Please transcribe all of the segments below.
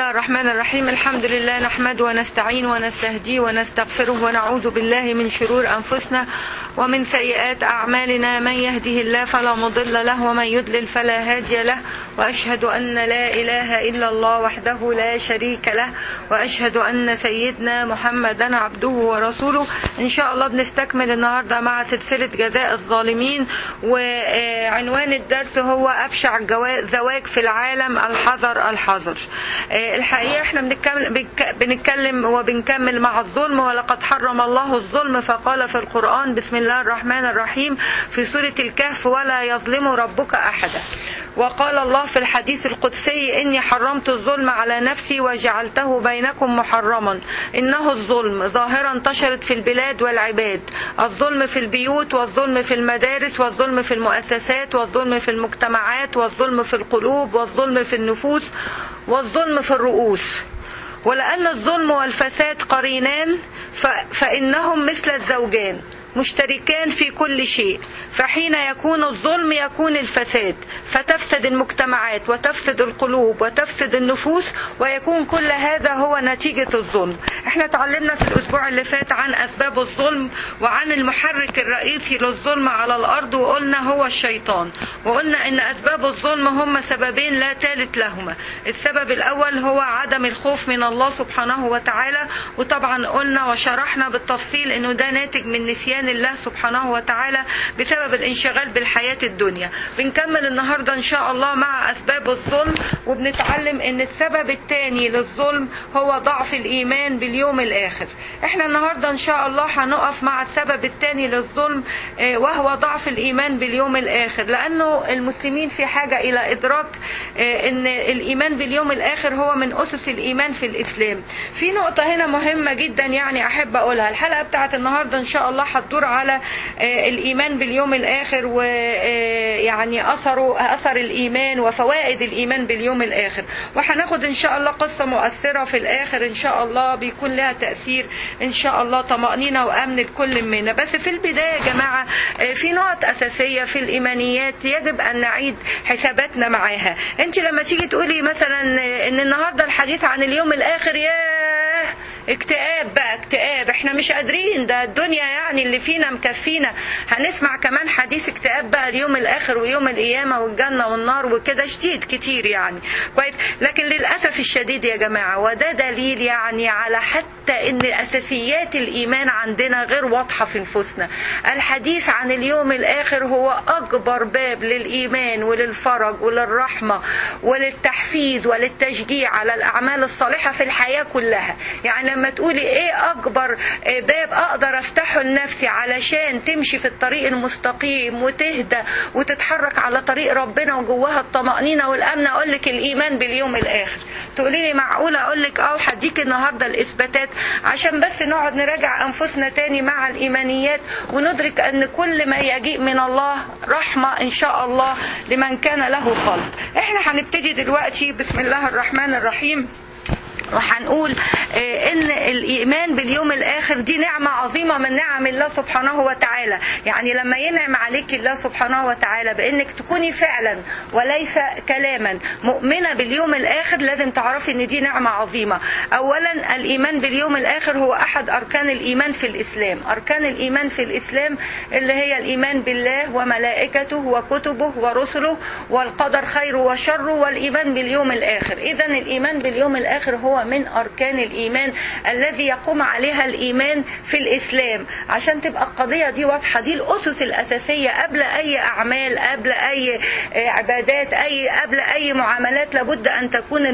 الله الرحمن الرحيم. الحمد لله نحمده ونستعين ونستهديه ونستغفره ونعوذ بالله من شرور أنفسنا ومن سيئات أعمالنا. من يهده الله فلا مضل له ومن يضلل فلا هادي له، وأشهد أن لا إله إلا الله وحده لا شريك له، وأشهد أن سيدنا محمدا عبده ورسوله. إن شاء الله بنستكمل النهاردة مع سلسلة جزاء الظالمين، وعنوان الدرس هو أبشع زواج في العالم، الحذر الحذر. الحقيقة احنا بنتكلم وبنكمل مع الظلم. ولقد حرم الله الظلم فقال في القرآن بسم الله الرحمن الرحيم في سورة الكهف: ولا يظلم ربك أحدا. وقال الله في الحديث القدسي: إني حرمت الظلم على نفسي وجعلته بينكم محرما. إنه الظلم ظاهرة انتشرت في البلاد والعباد، الظلم في البيوت، والظلم في المدارس، والظلم في المؤسسات، والظلم في المجتمعات، والظلم في القلوب، والظلم في النفوس، والظلم في الرؤوس. ولأن الظلم والفساد قرينان فإنهم مثل الزوجان مشتركان في كل شيء، فحين يكون الظلم يكون الفساد، فتفسد المجتمعات وتفسد القلوب وتفسد النفوس، ويكون كل هذا هو نتيجة الظلم. احنا تعلمنا في الأسبوع اللي فات عن أسباب الظلم وعن المحرك الرئيسي للظلم على الأرض، وقلنا هو الشيطان. وقلنا إن أسباب الظلم هم سببين لا ثالث لهما. السبب الأول هو عدم الخوف من الله سبحانه وتعالى، وطبعا قلنا وشرحنا بالتفصيل إنه ده ناتج من نسيان الله سبحانه وتعالى بسبب الانشغال بالحياة الدنيا. بنكمل النهاردة إن شاء الله مع أسباب الظلم، وبنتعلم إن السبب الثاني للظلم هو ضعف الإيمان باليوم الآخر. احنا النهاردة إن شاء الله هنقف مع السبب الثاني للظلم، وهو ضعف الإيمان باليوم الآخر، لأنه المسلمين في حاجة إلى إدراك إن الإيمان باليوم الآخر هو من أسس الإيمان في الإسلام. في نقطة هنا مهمة جدا يعني أحب أقولها. الحلقة بتاعت النهاردة إن شاء الله هتدور على الإيمان باليوم الآخر، ويعني أثر الإيمان وفوائد الإيمان باليوم الآخر، وهناخد إن شاء الله قصة مؤثرة في الآخر إن شاء الله بيكون لها تأثير إن شاء الله طمأنينة وأمن لكل منا. بس في البداية يا جماعة في نقط أساسية في الإيمانيات يجب أن نعيد حساباتنا معاها. أنت لما تيجي تقولي مثلا إن النهاردة الحديث عن اليوم الآخر، ياه اكتئاب بقى، اكتئاب، احنا مش قادرين، ده الدنيا يعني اللي فينا مكفينا، هنسمع كمان حديث اكتئاب بقى اليوم الاخر ويوم القيامة والجنة والنار وكده، شديد كتير يعني كويس. لكن للأسف الشديد يا جماعة، وده دليل يعني على حتى ان اساسيات الايمان عندنا غير واضحة في نفوسنا. الحديث عن اليوم الاخر هو اكبر باب للايمان وللفرج وللرحمة وللتحفيز وللتشجيع على الاعمال الصالحة في الحياة كلها. يعني لما تقولي ايه اكبر باب اقدر افتحه لنفسي علشان تمشي في الطريق المستقيم وتهدى وتتحرك على طريق ربنا وجواها الطمأنينة والامن، اقولك الايمان باليوم الاخر. تقولي لي معقولة؟ اقولك هديك النهاردة الاثباتات عشان بس نقعد نراجع انفسنا تاني مع الايمانيات، وندرك ان كل ما يجيء من الله رحمة ان شاء الله لمن كان له قلب. احنا هنبتدي دلوقتي بسم الله الرحمن الرحيم، وهنقول ان الايمان باليوم الاخر دي نعمة عظيمة من نعم الله سبحانه وتعالى. يعني لما ينعم عليك الله سبحانه وتعالى بانك تكوني فعلا وليس كلاما مؤمنة باليوم الاخر، لازم تعرفي ان دي نعمة عظيمة. اولا الايمان باليوم الاخر هو احد اركان الايمان في الاسلام. اركان الايمان في الاسلام اللي هي الايمان بالله وملائكته وكتبه ورسله والقدر خيره وشره والايمان باليوم الاخر. اذا الايمان باليوم الاخر هو من أركان الإيمان الذي يقوم عليها الإيمان في الإسلام. عشان تبقى القضية دي واضحة، دي الأسس الأساسية قبل أي أعمال، قبل أي عبادات، قبل أي معاملات، لابد أن تكون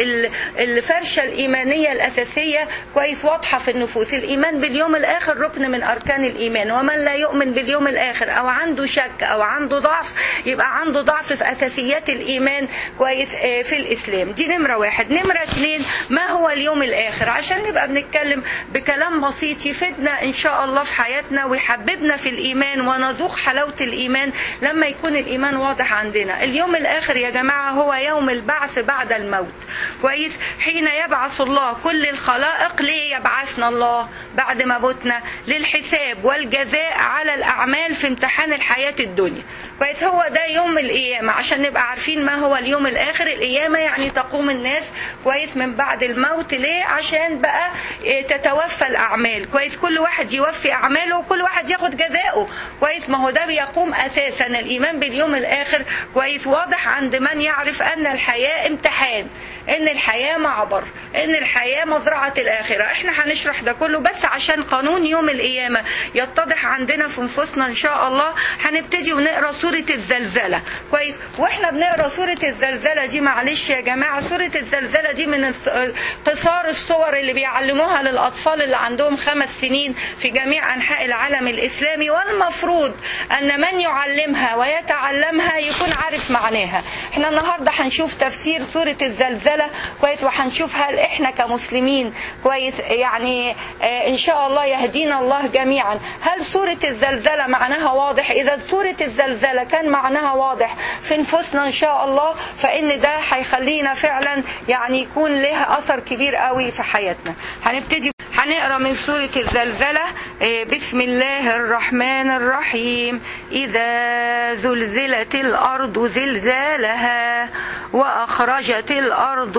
الفرشة الإيمانية الأساسية كويس واضحة في النفوس. الإيمان باليوم الآخر ركن من أركان الإيمان، ومن لا يؤمن باليوم الآخر أو عنده شك أو عنده ضعف يبقى عنده ضعف في أساسيات الإيمان كويس في الإسلام. دي نمرة واحد. نمرة اثنين، ما هو اليوم الآخر؟ عشان نبقى بنتكلم بكلام بسيط يفيدنا إن شاء الله في حياتنا ويحببنا في الإيمان ونذوق حلاوة الإيمان لما يكون الإيمان واضح عندنا. اليوم الآخر يا جماعة هو يوم البعث بعد الموت كويس، حين يبعث الله كل الخلائق. ليه يبعثنا الله بعد ما موتنا؟ للحساب والجزاء على الأعمال في امتحان الحياة الدنيا كويس. هو ده يوم القيامة، عشان نبقى عارفين ما هو اليوم الآخر. القيامة يعني تقوم الناس كويس من بعد الموت. ليه؟ عشان بقى تتوفى الأعمال. كويس. كل واحد يوفي أعماله وكل واحد ياخد جزاؤه. كويس. ما هو ده بيقوم أساسا الإيمان باليوم الآخر. كويس. واضح عند من يعرف أن الحياة امتحان، ان الحياة معبر، ان الحياة مزرعة الآخرة. احنا هنشرح ده كله بس عشان قانون يوم القيامة يتضح عندنا في نفوسنا ان شاء الله. هنبتدي ونقرأ سورة الزلزلة. كويس. واحنا بنقرأ سورة الزلزلة دي، معلش يا جماعة، سورة الزلزلة دي من قصار الصور اللي بيعلموها للأطفال اللي عندهم 5 سنين في جميع أنحاء العالم الإسلامي، والمفروض أن من يعلمها ويتعلمها يكون عارف معناها. احنا النهاردة هنشوف تفسير سورة الزلزلة. كويس. وهنشوف هل احنا كمسلمين كويس يعني ان شاء الله يهدينا الله جميعا، هل سورة الزلزلة معناها واضح؟ اذا سورة الزلزلة كان معناها واضح في نفوسنا ان شاء الله، فان ده هيخلينا فعلا يعني يكون له اثر كبير قوي في حياتنا. هنبتدي هنقرأ من سورة الزلزلة. بسم الله الرحمن الرحيم. إذا زلزلت الأرض زلزالها وأخرجت الأرض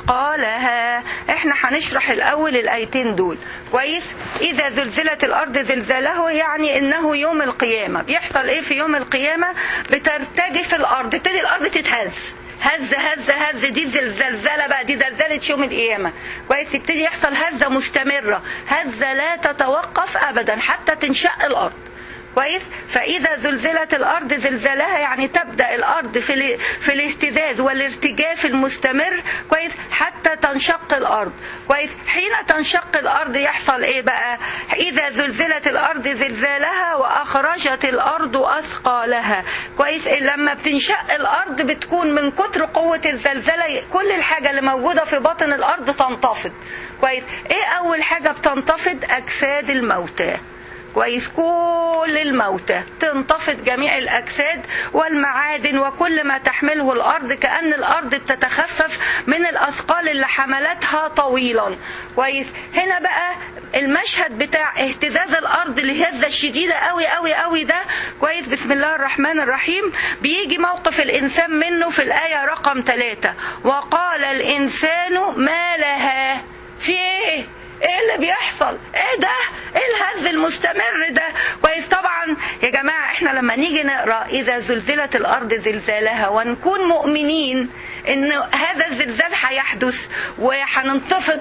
أثقالها. احنا هنشرح الأول الآيتين دول. كويس. إذا زلزلت الأرض زلزالها يعني إنه يوم القيامة. بيحصل إيه في يوم القيامة؟ بترتجف الأرض، تبتدي الأرض تتهز هز هز هز. دي زلزلة بقى، دي زلزلة يوم القيامة. كويس. يبتدي يحصل هزة مستمرة، هزة لا تتوقف أبدا حتى تنشق الأرض. كويس. فإذا زلزلت الأرض زلزالها يعني تبدأ الأرض في الاهتزاز والارتجاف المستمر. كويس. حتى تنشق الأرض. كويس. حين تنشق الأرض يحصل إيه بقى؟ إذا زلزلت الأرض زلزالها وأخرجت الأرض أثقالها. كويس. لما بتنشق الأرض بتكون من كتر قوة الزلزلة كل الحاجة اللي موجودة في باطن الأرض تنتفض. كويس. إيه أول حاجة بتنتفض؟ أجساد الموتى. كويس. كل الموتى تنتفض، جميع الأجساد والمعادن وكل ما تحمله الأرض، كأن الأرض بتتخفف من الأثقال اللي حملتها طويلا. كويس. هنا بقى المشهد بتاع اهتزاز الأرض الهزة الشديدة قوي قوي قوي ده. كويس. بسم الله الرحمن الرحيم. بيجي موقف الإنسان منه في الآية رقم 3. وقال الإنسان ما لها. في ايه؟ ايه اللي بيحصل؟ ايه ده؟ ايه الهز المستمر ده؟ كويس. طبعا يا جماعة احنا لما نيجي نقرأ إذا زلزلت الأرض زلزالها ونكون مؤمنين ان هذا الزلزال هيحدث وهننتفض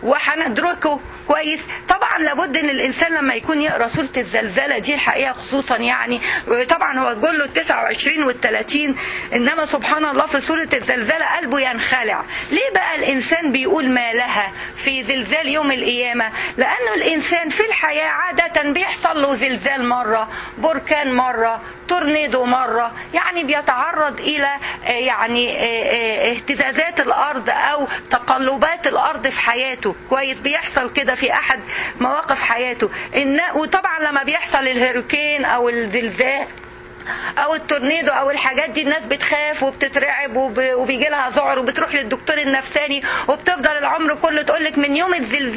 وهندركه. كويس. طبعا لابد ان الانسان لما يكون يقرا سوره الزلزله دي الحقيقه خصوصا يعني طبعا هو تقول له 29 وال30، انما سبحان الله في سوره الزلزله قلبه ينخلع. ليه بقى الانسان بيقول ما لها في زلزال يوم القيامه؟ لانه الانسان في الحياه عاده بيحصل له زلزال مره، بركان مره، تورنيدو مره، يعني بيتعرض الى يعني اهتزازات الارض او تقلبات الارض في حياته. كويس. بيحصل كده في احد مواقف حياته. وطبعا لما بيحصل الهurricane او الزلزال او التورنيدو او الحاجات دي الناس بتخاف وبتترعب وبيجي لها ذعر وبتروح للدكتور النفساني وبتفضل العمر كله تقولك من يوم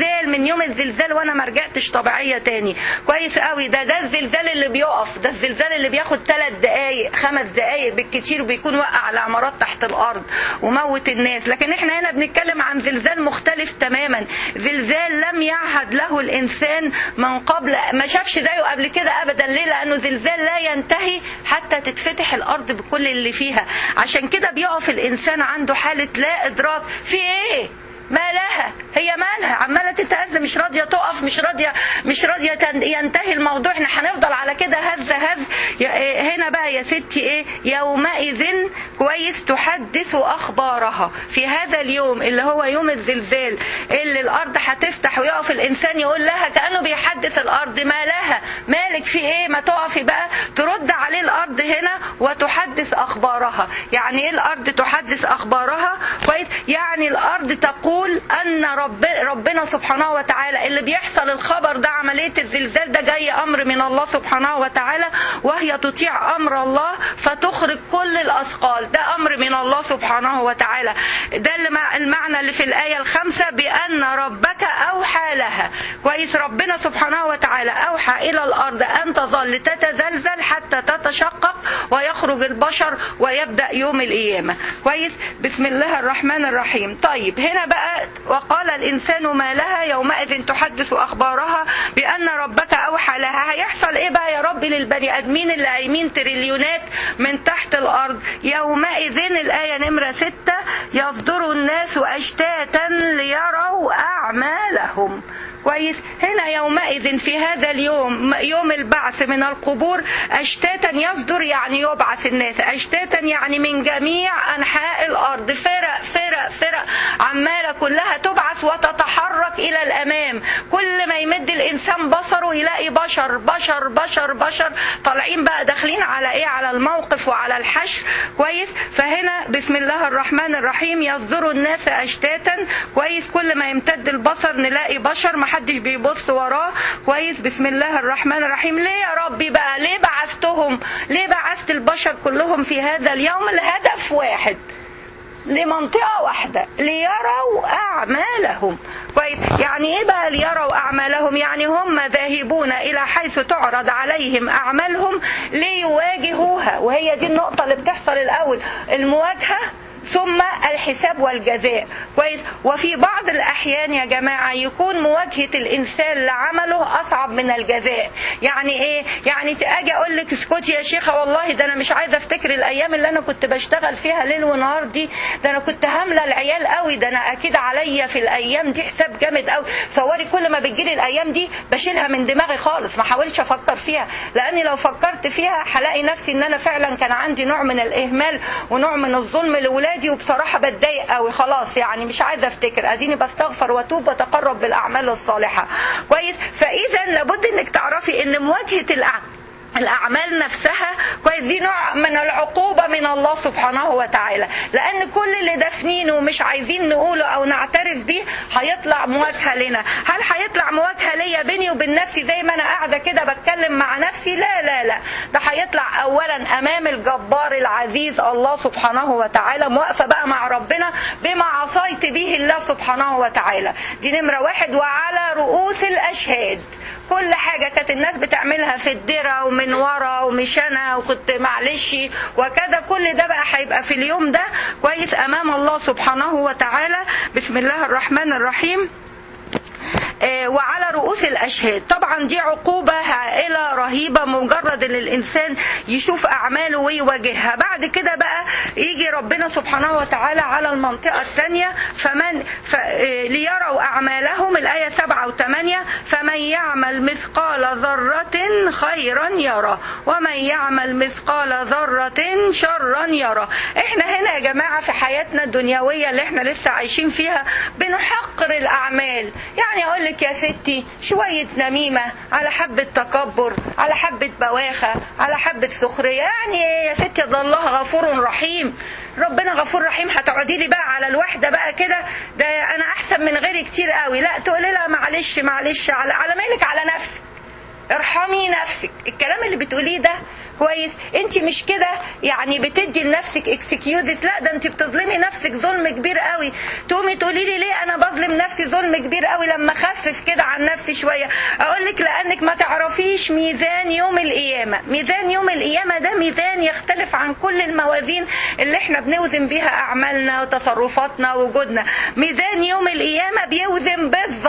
الزلزال وانا ما رجعتش طبيعيه تاني. كويس قوي. ده الزلزال اللي بيقف، ده الزلزال اللي بياخد 3 دقائق 5 دقائق بالكتير وبيكون وقع على عمارات تحت الارض وموت الناس. لكن احنا هنا بنتكلم عن زلزال مختلف تماما، زلزال لم يعهد له الانسان من قبل، ما شافش زيه قبل كده ابدا. ليه؟ لانه زلزال لا ينتهي حتى تتفتح الأرض بكل اللي فيها. عشان كده بيقف الإنسان عنده حالة لا إدراك. في إيه؟ ما لها؟ هي مالها؟ عمالة تتهز، مش راضية تقف، مش راضية ينتهي الموضوع. احنا هنفضل على كده هز. هنا بقى يا ستي ايه؟ يومئذ كويس تحدث أخبارها. في هذا اليوم اللي هو يوم الزلزال اللي الأرض هتفتح ويقف الإنسان يقول لها كأنه بيحدث الأرض ما لها؟ مالك؟ في ايه؟ ما تقفي بقى. ترد عليه الأرض هنا وتحدث أخبارها. يعني ايه الأرض تحدث أخبارها؟ كويس. يعني الأرض تقول أن ربنا سبحانه وتعالى اللي بيحصل الخبر ده، عملية الزلزال ده جاي أمر من الله سبحانه وتعالى، وهي تطيع أمر الله فتخرج كل الأثقال. ده أمر من الله سبحانه وتعالى. ده المعنى اللي في الآية 5 بأن ربك أوحى لها. كويس. ربنا سبحانه وتعالى أوحى إلى الأرض أن تظل تتزلزل حتى تتشقق ويخرج البشر ويبدأ يوم القيامة. كويس. بسم الله الرحمن الرحيم. طيب هنا بقى وقال الإنسان ما لها يومئذ تحدث أخبارها بأن ربك أوحى لها. هيحصل إيه بقى يا رب للبني آدمين اللي قايمين تريليونات من تحت الأرض؟ يومئذ الآية نمرة 6 يصدر الناس أشتاتا ليروا أعمالهم. كويس. هنا يومئذ في هذا اليوم يوم البعث من القبور أشتاتا يصدر يعني يبعث الناس أشتاتا يعني من جميع أنحاء الأرض فرق عمالة كلها تبعث وتتحرك إلى الأمام. كل ما يمد الإنسان بصره يلاقي بشر بشر بشر بشر طالعين بقى داخلين على إيه؟ على الموقف وعلى الحشر. كويس. فهنا بسم الله الرحمن الرحيم يصدر الناس أشتاتا. كويس. كل ما يمتد البصر نلاقي بشر محدش بيبص وراه. كويس. بسم الله الرحمن الرحيم. ليه يا ربي بقى؟ ليه بعثتهم؟ ليه بعثت البشر كلهم في هذا اليوم لهدف واحد، لمنطقة واحدة، ليروا أعمالهم. كويس. يعني إيه بقى ليروا أعمالهم؟ يعني هم ذاهبون إلى حيث تعرض عليهم أعمالهم ليواجهوها، وهي دي النقطة اللي بتحصل الأول، المواجهة ثم الحساب والجزاء. كويس. وفي بعض الأحيان يا جماعة يكون مواجهة الإنسان لعمله أصعب من الجزاء. يعني إيه؟ يعني أجي أقول لك اسكتي يا شيخة والله ده أنا مش عايزة أفتكر الأيام اللي أنا كنت بشتغل فيها ليل ونهار دي، ده أنا كنت هاملة العيال قوي، ده أنا أكيد عليا في الأيام دي حساب جامد قوي. صوري كل ما بتجيلي الأيام دي بشيلها من دماغي خالص، ما حاولش أفكر فيها، لأني لو فكرت فيها هلاقي نفسي إن أنا فعلا كان عندي نوع من الإهمال ونوع من الظلم لأولادي، وبصراحة بتضايق قوي خلاص، يعني مش عايزة افتكر، اديني بستغفر واتوب وتقرب بالاعمال الصالحة. كويس. فاذا لابد انك تعرفي ان مواجهة الأعمال نفسها كويس دي نوع من العقوبة من الله سبحانه وتعالى، لأن كل اللي دفنينه ومش عايزين نقوله أو نعترف بيه هيطلع مواجهة لنا. هل هيطلع مواجهة ليا بيني وبين نفسي زي ما أنا قاعدة كده بتكلم مع نفسي؟ لا لا لا، ده هيطلع أولا أمام الجبار العزيز الله سبحانه وتعالى، موقفة بقى مع ربنا بما عصيت به الله سبحانه وتعالى. دي نمرة 1. وعلى رؤوس الأشهاد، كل حاجة كانت الناس بتعملها في الدرة ومن ورا ومشانة وكنت معلش وكذا، كل ده بقى هيبقى في اليوم ده كويس أمام الله سبحانه وتعالى. بسم الله الرحمن الرحيم. وعلى رؤوس الأشهاد، طبعا دي عقوبة هائلة رهيبة مجرد ان الإنسان يشوف أعماله ويواجهها. بعد كده بقى يجي ربنا سبحانه وتعالى على المنطقة الثانية، ليروا أعمالهم، الآية 7 و8، فمن يعمل مثقال ذرة خيرا يرى ومن يعمل مثقال ذرة شرا يرى. احنا هنا يا جماعة في حياتنا الدنيوية اللي احنا لسه عايشين فيها بنحقر الأعمال. يعني اقول لك يا ستي شوية نميمة على حبة تكبر على حبة بواخة على حبة سخرية، يعني يا ستي الله غفور رحيم، ربنا غفور رحيم، هتقعدي لي بقى على الوحدة بقى كده ده انا احسن من غيري كتير قوي، لا تقولي لها معلش معلش على مالك على نفسك، ارحمي نفسك. الكلام اللي بتقوليه ده كويس، انت مش كده يعني بتدي لنفسك اكسكيوزز، لا ده انت بتظلمي نفسك ظلم كبير قوي. تقومي تقولي لي ليه انا بظلم نفسي ظلم كبير قوي لما اخفف كده عن نفسي شويه؟ اقول لك لانك ما تعرفيش ميزان يوم القيامه. ميزان يوم القيامه ده ميزان يختلف عن كل الموازين اللي احنا بنوزن بيها اعمالنا وتصرفاتنا ووجودنا. ميزان يوم القيامه بيوزن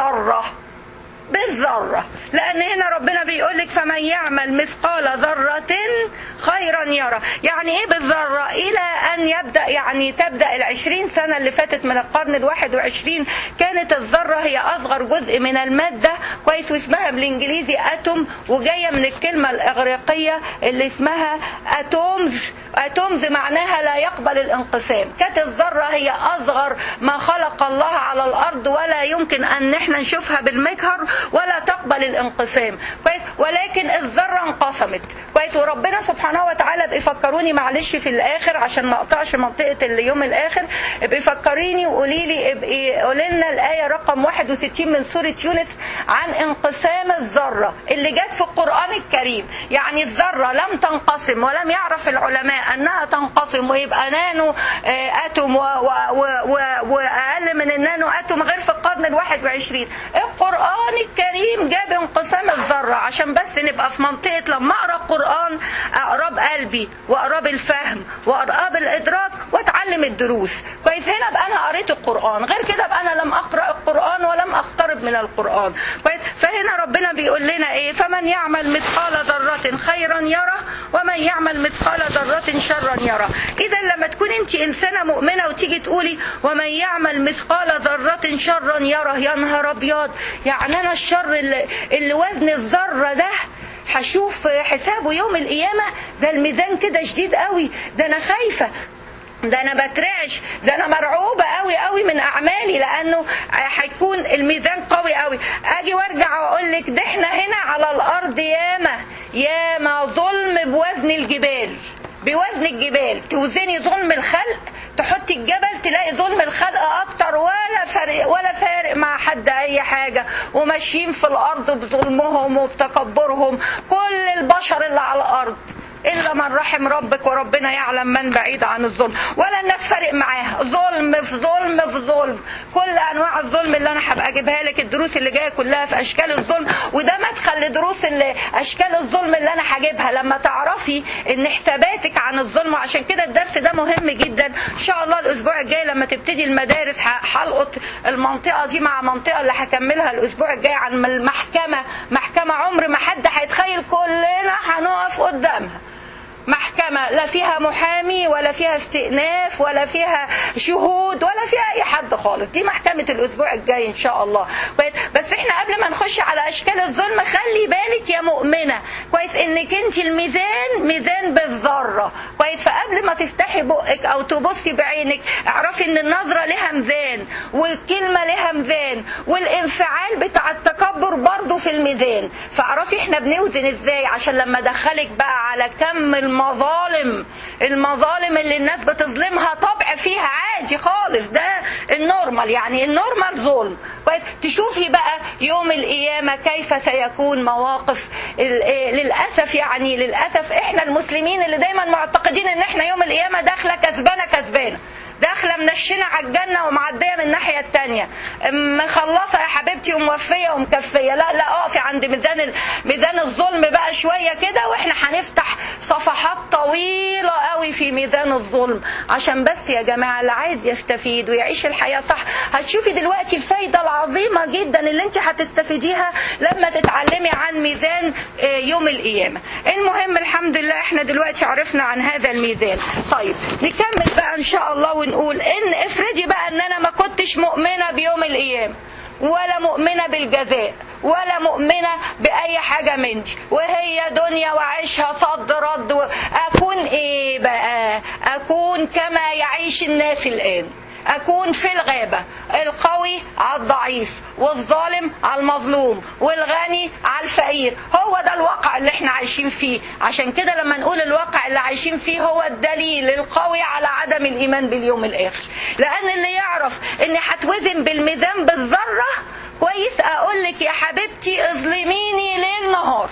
بالذرة، لأن هنا ربنا بيقولك فمن يعمل مثقال ذرة خيرا يرى. يعني إيه بالذرة؟ إلى أن يبدأ يعني تبدأ 20 سنة اللي فاتت من القرن 21 كانت الذرة هي أصغر جزء من المادة كويس، واسمها بالإنجليزي أتوم، وجاية من الكلمة الإغريقية اللي اسمها أتومز معناها لا يقبل الانقسام. كانت الذرة هي أصغر ما خلق الله على الأرض، ولا يمكن أن احنا نشوفها بالمجهر ولا تقبل الانقسام كويس، ولكن الذرة انقسمت كويس. وربنا سبحانه وتعالى بيفكروني معلش في الآخر عشان ما اقطعش منطقة اليوم الآخر، بيفكريني وقولي لي قولي لنا الآية رقم 61 من سورة يونس عن انقسام الذرة اللي جت في القرآن الكريم. يعني الذرة لم تنقسم ولم يعرف العلماء أنها تنقسم ويبقى نانو أتوم وأقل من النانو أتوم غير في القرن القرن ال21. القرآن الكريم جاب انقسام الذرة عشان بس نبقى في منطقة لما أقرأ القرآن أقرأ بقلبي وأقرأ بالفهم وأقرأ بالإدراك وأتعلم الدروس. كويس؟ هنا بقى أنا قريت القرآن، غير كده بقى أنا لم أقرأ القرآن ولم أقترب من القرآن. كويس؟ فهنا ربنا بيقول لنا إيه؟ فمن يعمل مثقال ذرة خيرا يره ومن يعمل مثقال ذرة شرا يره. إذا لما تكون أنت إنسانة مؤمنة وتيجي تقولي ومن يعمل مثقال ذرة شرا يره، يا نهار أبيض، يعني أنا الشر اللي وزن الذرة ده هشوف حسابه يوم القيامة؟ ده الميزان كده شديد قوي، ده أنا خايفة، ده انا بترعش، ده انا مرعوبة قوي قوي من اعمالي، لانه هيكون الميزان قوي قوي. اجي وارجع واقول لك ده احنا هنا على الارض ياما ظلم بوزن الجبال، بوزن الجبال. توزني ظلم الخلق، تحطي الجبل تلاقي ظلم الخلق اكتر، ولا فارق مع حد اي حاجة، وماشيين في الارض بظلمهم وبتكبرهم كل البشر اللي على الارض إلا من رحم ربك، وربنا يعلم من بعيد عن الظلم. ولا الناس فارق معاها، ظلم في ظلم في ظلم، كل أنواع الظلم اللي أنا هبقى أجيبها لك، الدروس اللي جاية كلها في أشكال الظلم، وده مدخل لدروس أشكال الظلم اللي أنا هجيبها لما تعرفي إن حساباتك عن الظلم. وعشان كده الدرس ده مهم جدا. إن شاء الله الأسبوع الجاي لما تبتدي المدارس هلقط المنطقة دي مع منطقة اللي هكملها الأسبوع الجاي عن محكمة عمر ما حد هيتخيل كلنا هنقف قدامها. محكمة لا فيها محامي ولا فيها استئناف ولا فيها شهود ولا فيها اي حد خالص. دي محكمة الاسبوع الجاي ان شاء الله. بس احنا قبل ما نخش على اشكال الظلم خلي بالك يا مؤمنة كويس انك انت الميزان ميزان بالذرة. كويس؟ فقبل ما تفتحي بقك او تبصي بعينك اعرفي ان النظرة لها ميزان، والكلمة لها ميزان، والانفعال بتاع التكبر برضو في الميزان. فاعرفي احنا بنوزن ازاي، عشان لما ادخلك بقى على كم المظالم اللي الناس بتظلمها طبع فيها عادي خالص، ده النورمال، يعني النورمال ظلم. تشوفي بقى يوم القيامة كيف سيكون مواقف. للأسف يعني للأسف احنا المسلمين اللي دايما معتقدين ان احنا يوم القيامة داخلة كسبانة، داخله منشنه على الجنه ومعديه من الناحيه الثانيه، مخلصه يا حبيبتي وموفيه ومكفيه. لا اقفي عند ميزان الظلم بقى شويه كده، واحنا هنفتح صفحات طويله قوي في ميزان الظلم. عشان بس يا جماعه اللي عايز يستفيد ويعيش الحياه صح، هتشوفي دلوقتي الفايده العظيمه جدا اللي انت هتستفيديها لما تتعلمي عن ميزان يوم القيامه. المهم الحمد لله احنا دلوقتي عرفنا عن هذا الميزان. طيب نكمل بقى ان شاء الله ونقول ان افرضي بقى ان انا ما كنتش مؤمنة بيوم القيامة، ولا مؤمنة بالجزاء، ولا مؤمنة بأي حاجة من دي، وهي دنيا وعيشها صد رد، أكون إيه بقى؟ أكون كما يعيش الناس الآن، أكون في الغابة، القوي على الضعيف، والظالم على المظلوم، والغني على الفقير. هو ده الواقع اللي احنا عايشين فيه. عشان كده لما نقول الواقع اللي عايشين فيه هو الدليل القوي على عدم الإيمان باليوم الآخر. لأن اللي يعرف ان هتوزن بالميزان بالذرة كويس، أقول لك يا حبيبتي اظلميني ليل نهار،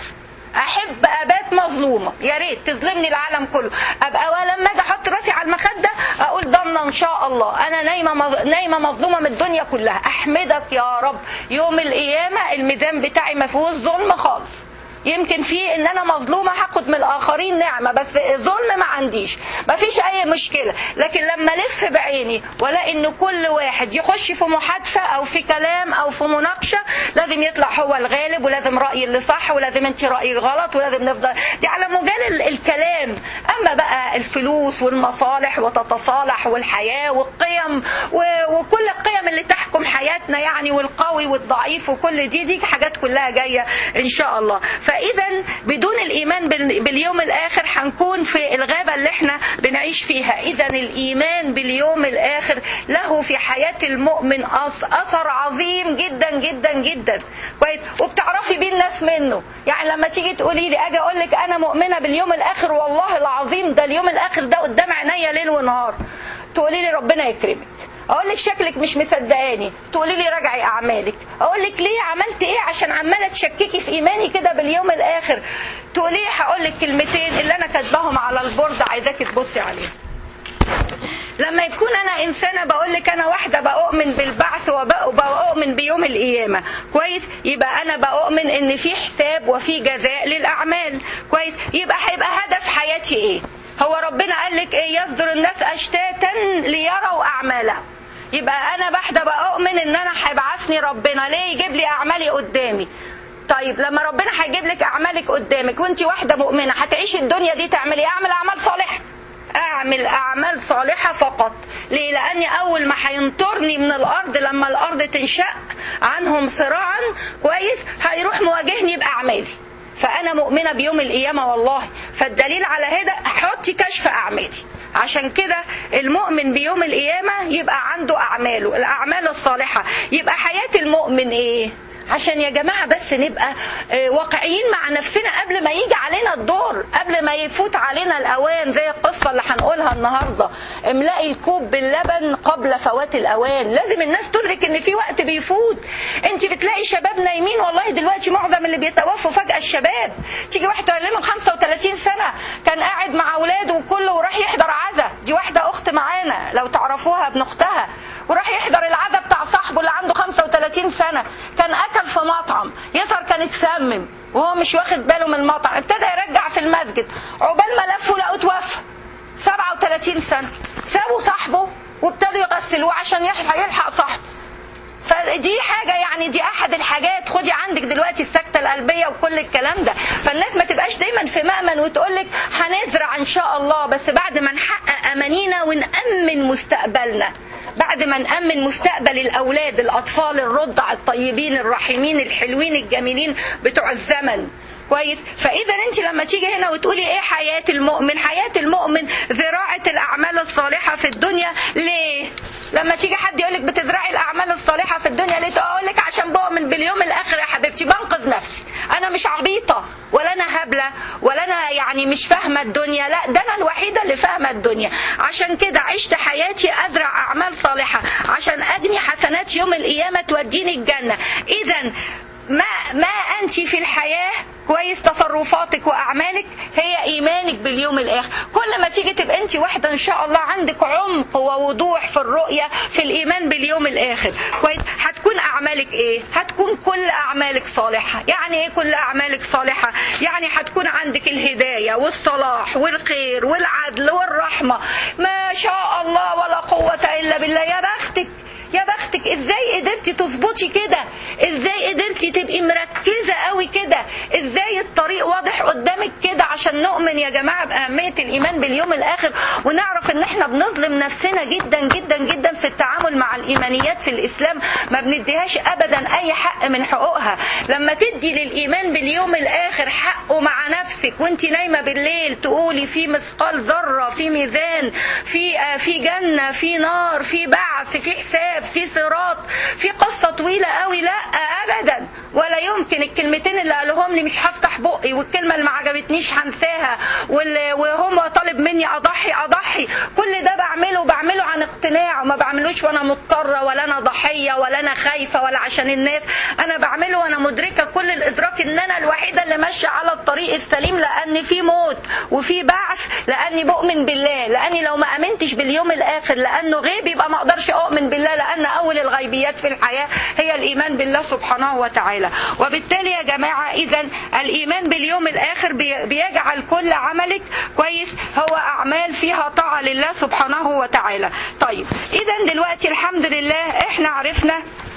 احب ابات مظلومه، يا ريت تظلمني العالم كله، ابقى ولما اجي احط راسي على المخده اقول ضمنه ان شاء الله انا نايمه مظلومه من الدنيا كلها. احمدك يا رب يوم القيامه الميزان بتاعي ما فيهوش ظلم خالص. يمكن في ان انا مظلومه هاخد من الاخرين نعمه، بس ظلم ما عنديش، ما فيش اي مشكله. لكن لما الف بعيني ولاقي ان كل واحد يخش في محادثه او في كلام او في مناقشه لازم يطلع هو الغالب، ولازم رايي اللي صح، ولازم انت رايك غلط، ولازم نفضل دي على مجال الكلام. اما بقى الفلوس والمصالح وتتصالح والحياه والقيم وكل القيم اللي تحكم حياتنا يعني، والقوي والضعيف وكل دي حاجات كلها جايه ان شاء الله. فإذا بدون الإيمان باليوم الآخر هنكون في الغابة اللي احنا بنعيش فيها. إذا الإيمان باليوم الآخر له في حياة المؤمن أثر عظيم جدا جدا جدا كويس، وبتعرفي بيه الناس منه. يعني لما تيجي تقولي لي أجي أقول لك أنا مؤمنة باليوم الآخر، والله العظيم ده اليوم الآخر ده قدام عينيا ليل ونهار، تقولي لي ربنا يكرمك. اقول لك شكلك مش مصدقاني، تقولي لي راجعي اعمالك. اقول لك ليه عملت ايه عشان عماله تشككي في ايماني كده باليوم الاخر؟ تقولي لي هقول لك كلمتين اللي انا كاتباهم على البورد عايزاكي تبصي عليهم. لما يكون انا انسانه بقول لك انا واحده بؤمن بالبعث وبؤمن بيوم القيامه، كويس، يبقى انا بؤمن ان في حساب وفي جزاء للاعمال، كويس. يبقى هيبقى هدف حياتي ايه؟ هو ربنا قال لك ايه؟ يصدر الناس اشتاتا ليروا اعمالهم. يبقى انا واحده بؤمن ان انا هيبعثني ربنا ليه؟ يجيب لي اعمالي قدامي. طيب لما ربنا هيجيب لك اعمالك قدامك وانت واحده مؤمنه، هتعيشي الدنيا دي تعملي اعمل اعمال صالحه، اعمل اعمال صالحه فقط. ليه؟ لاني اول ما هينطرني من الارض لما الارض تنشق عنهم صراعا، كويس، هيروح مواجهني باعمالي. فانا مؤمنه بيوم القيامه والله. فالدليل على هذا حطي كشف اعمالي. عشان كده المؤمن بيوم القيامه يبقى عنده اعماله، الاعمال الصالحه. يبقى حياه المؤمن ايه؟ عشان يا جماعة بس نبقى واقعيين مع نفسنا قبل ما يجي علينا الدور، قبل ما يفوت علينا الأوان، زي القصة اللي هنقولها النهاردة، املئي الكوب باللبن قبل فوات الأوان. لازم الناس تدرك ان في وقت بيفوت. انت بتلاقي شباب نايمين، والله دلوقتي معظم اللي بيتوفوا فجأة الشباب. تيجي واحدة اللي من 35 سنة كان قاعد مع أولاده وكله وراح يحضر عزا. دي واحدة أخت معانا لو تعرفوها، ابن أختها، وراح يحضر العزا بتاع صاحبه اللي عنده 35 سنة. كان أكل في مطعم، يظهر كان اتسمم وهو مش واخد باله من المطعم. ابتدى يرجع في المسجد، عقبال ما لفوا لقوا توفى 37 سنة. سابوا صاحبه وابتدوا يغسلوه عشان يلحق صاحبه. فدي حاجة يعني، دي أحد الحاجات. خدي عندك دلوقتي السكتة القلبية وكل الكلام ده. فالناس ما تبقاش دايما في مأمن وتقولك هنزرع إن شاء الله، بس بعد ما نحقق أمانينا ونأمن مستقبلنا، بعد ما نأمن مستقبل الأولاد، الأطفال الرضع الطيبين الرحيمين الحلوين الجميلين بتوع الزمن، كويس. فإذا أنت لما تيجي هنا وتقولي إيه حياة المؤمن؟ حياة المؤمن زراعة الأعمال الصالحة في الدنيا. ليه؟ لما تيجي حد يقولك بتزرعي الأعمال الصالحة في الدنيا ليه؟ أقولك عشان بؤمن باليوم الآخر يا حبيبتي، بنقذ نفسي. أنا مش عبيطة ولا أنا هبلة ولا أنا يعني مش فاهمة الدنيا، لا، ده أنا الوحيدة اللي فاهمة الدنيا. عشان كده عشت حياتي أزرع أعمال صالحة عشان أجني حسنات يوم القيامة توديني الجنة. إذا ما أنت في الحياة، كويس، تصرفاتك وأعمالك هي إيمانك باليوم الآخر. كل ما تيجي تبقى أنت واحدة إن شاء الله عندك عمق ووضوح في الرؤية في الإيمان باليوم الآخر، كويس، هتكون أعمالك إيه؟ هتكون كل أعمالك صالحة. يعني إيه كل أعمالك صالحة؟ يعني هتكون عندك الهداية والصلاح والخير والعدل والرحمة، ما شاء الله ولا قوة إلا بالله. يا بختك يا بختك، ازاي قدرتي تظبطي كده؟ ازاي قدرتي تبقي مركزة قوي كده؟ ازاي الطريق واضح قدامك كده؟ عشان نؤمن يا جماعة بأهمية الإيمان باليوم الآخر، ونعرف ان احنا بنظلم نفسنا جدا جدا جدا في التعامل مع الإيمانيات في الإسلام. ما بنديهاش أبدا أي حق من حقوقها. لما تدي للإيمان باليوم الآخر حقه مع نفسك وانت نايمة بالليل، تقولي في مثقال ذرة، في ميزان، في جنة، في نار، في بعث، في حساب، في صراط، في قصة طويلة قوي. لا أبدا، ولا يمكن. الكلمتين اللي قالوهم لي مش هفتح بقي، والكلمة اللي ما عجبتنيش هنساها، وهم طالب مني أضحي. كل ده بعمله عن اقتناع، وما بعملوش وانا مضطرة ولا انا ضحية ولا انا خايفة ولا عشان الناس. انا بعمله وانا مدركة كل الادراك ان انا الوحيدة اللي ماشية على الطريق السليم، لان في موت وفي بعث، لاني بؤمن بالله. لاني لو ما امنتش باليوم الاخر لانه غيب، يبقى ما اقدرش اؤمن بالله، لان اول الغيبيات في الحياة هي الايمان بالله سبحانه وتعالى. وبالتالي يا جماعة، اذا الايمان باليوم الاخر بيجعل كل عملك، كويس، هو اعمال فيها طاعة لله سبحانه وتعالى. طيب اذا دلوقتي الحمد لله احنا عرفنا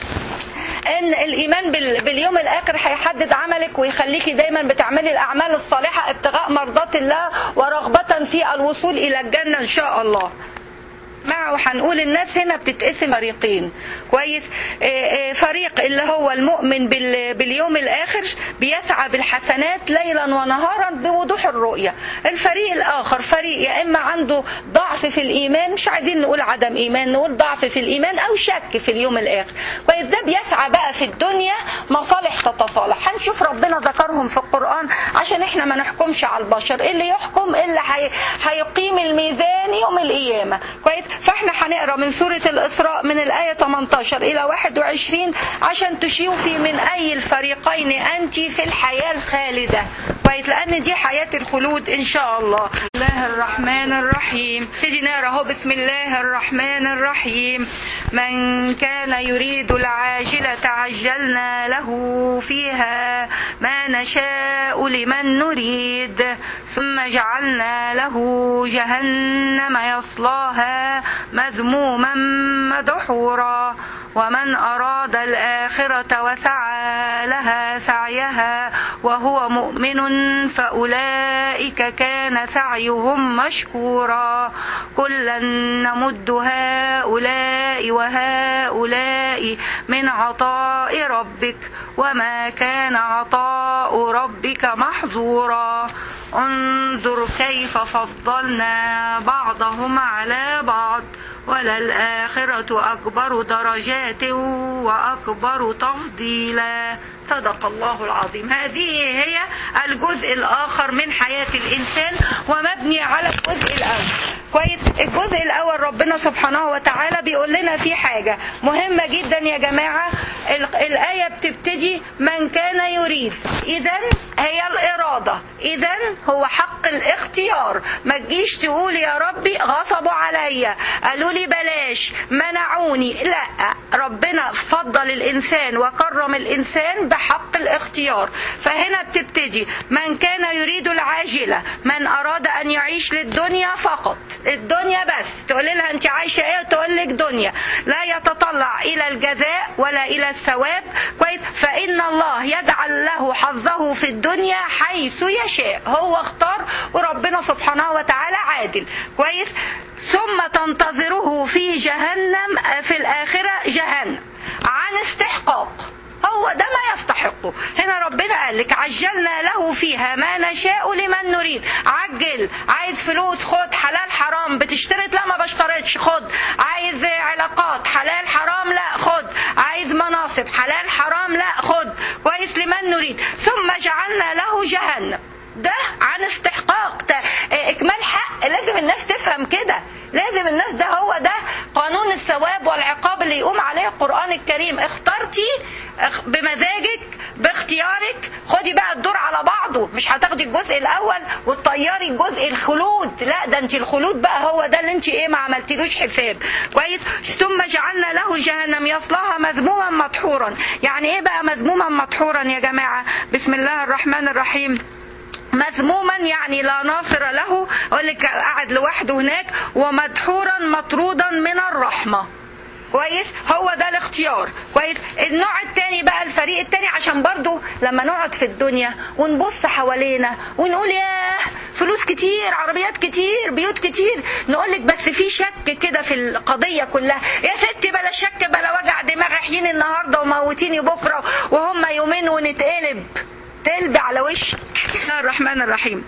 ان الايمان باليوم الاخر هيحدد عملك ويخليكي دايما بتعملي الاعمال الصالحة ابتغاء مرضات الله ورغبة في الوصول الى الجنة ان شاء الله. وهنقول الناس هنا بتتقسم فريقين، كويس. فريق اللي هو المؤمن باليوم الآخر بيسعى بالحسنات ليلا ونهارا بوضوح الرؤية. الفريق الآخر فريق يا إما عنده ضعف في الإيمان، مش عايزين نقول عدم إيمان، نقول ضعف في الإيمان أو شك في اليوم الآخر، كويس. ده بيسعى بقى في الدنيا مصالح تتصالح. هنشوف ربنا ذكرهم في القرآن عشان احنا ما نحكمش على البشر. اللي يحكم اللي هيقيم الميزان يوم القيامة، كويس. فاحنا هنقرأ من سورة الإسراء من الآية 18 إلى 21 عشان تشوفي من أي الفريقين أنت في الحياة الخالدة، كويس، لأن دي حياة الخلود إن شاء الله. الله الرحمن الرحيم. تيجي نقرا اهو. بسم الله الرحمن الرحيم. من كان يريد العاجلة عجلنا له فيها ما نشاء لمن نريد ثم جعلنا له جهنم يصلاها مذموما مدحورا ومن أراد الآخرة وسعى لها سعيها وهو مؤمن فأولئك كان سعيهم مشكورا كلا نمد هؤلاء وهؤلاء من عطاء ربك وما كان عطاء ربك محظورا انظر كيف فضلنا بعضهم على بعض وللآخرة أكبر درجات وأكبر تفضيلا. صدق الله العظيم. هذه هي الجزء الآخر من حياة الإنسان ومبني على الجزء الأول. كويس. الجزء الأول ربنا سبحانه وتعالى بيقول لنا فيه حاجة مهمة جدا يا جماعة. الآية بتبتدي من كان يريد. إذن هي الإرادة. إذن هو حق الاختيار. ما تجيش تقول يا ربي غصبوا عليا قالوا لي بلاش منعوني. لا، ربنا فضل الإنسان وكرم الإنسان بحق الاختيار. فهنا بتبتدي من كان يريد العاجلة، من أراد أن يعيش للدنيا فقط، الدنيا بس. تقول لها أنت عايشة إيه؟ تقول لك دنيا، لا يتطلع إلى الجزاء ولا إلى الثواب. كويس. فإن الله يجعل له حظه في الدنيا حيث يشاء. هو اختار وربنا سبحانه وتعالى عادل. كويس. ثم تنتظره في جهنم في الآخرة جهنم عن استحقاق. هو ده ما يستحقه. هنا ربنا قال لك عجلنا له فيها ما نشاء لمن نريد. عجل. عايز فلوس خد. حلال حرام بتشترط؟ لا ما بشترطش خد. عايز علاقات حلال حرام؟ لا خد. عايز مناصب حلال حرام؟ لا خد. كويس. لمن نريد. ثم جعلنا له جهنم. ده عن استحقاق. ده اكمال حق. لازم الناس تفهم كده. لازم الناس ده هو ده قانون الثواب والعقاب اللي يقوم عليه القرآن الكريم. اخترتي بمزاجك باختيارك. خدي بقى الدور على بعضه. مش هتاخدي الجزء الاول وتطيري الجزء الخلود. لا، ده انت الخلود بقى هو ده اللي انت ايه ما عملتلوش حساب. كويس. ثم جعلنا له جهنم يصلاها مذموما مدحورا. يعني ايه بقى مذموما مدحورا يا جماعة؟ بسم الله الرحمن الرحيم. مذموما يعني لا ناصر له. اقول لك قاعد لوحده هناك. ومدحورا مطرودا من الرحمة. كويس. هو ده الاختيار. كويس. النوع الثاني بقى الفريق الثاني. عشان برضو لما نقعد في الدنيا ونبص حوالينا ونقول ياه فلوس كتير، عربيات كتير، بيوت كتير، نقول لك بس في شك كده في القضية كلها. يا ستي بلا شك بلا وجع دماغ. احيين النهارده وموتيني بكره وهم يومين ونتقلب تلبي على وشك. بسم الله الرحمن الرحيم.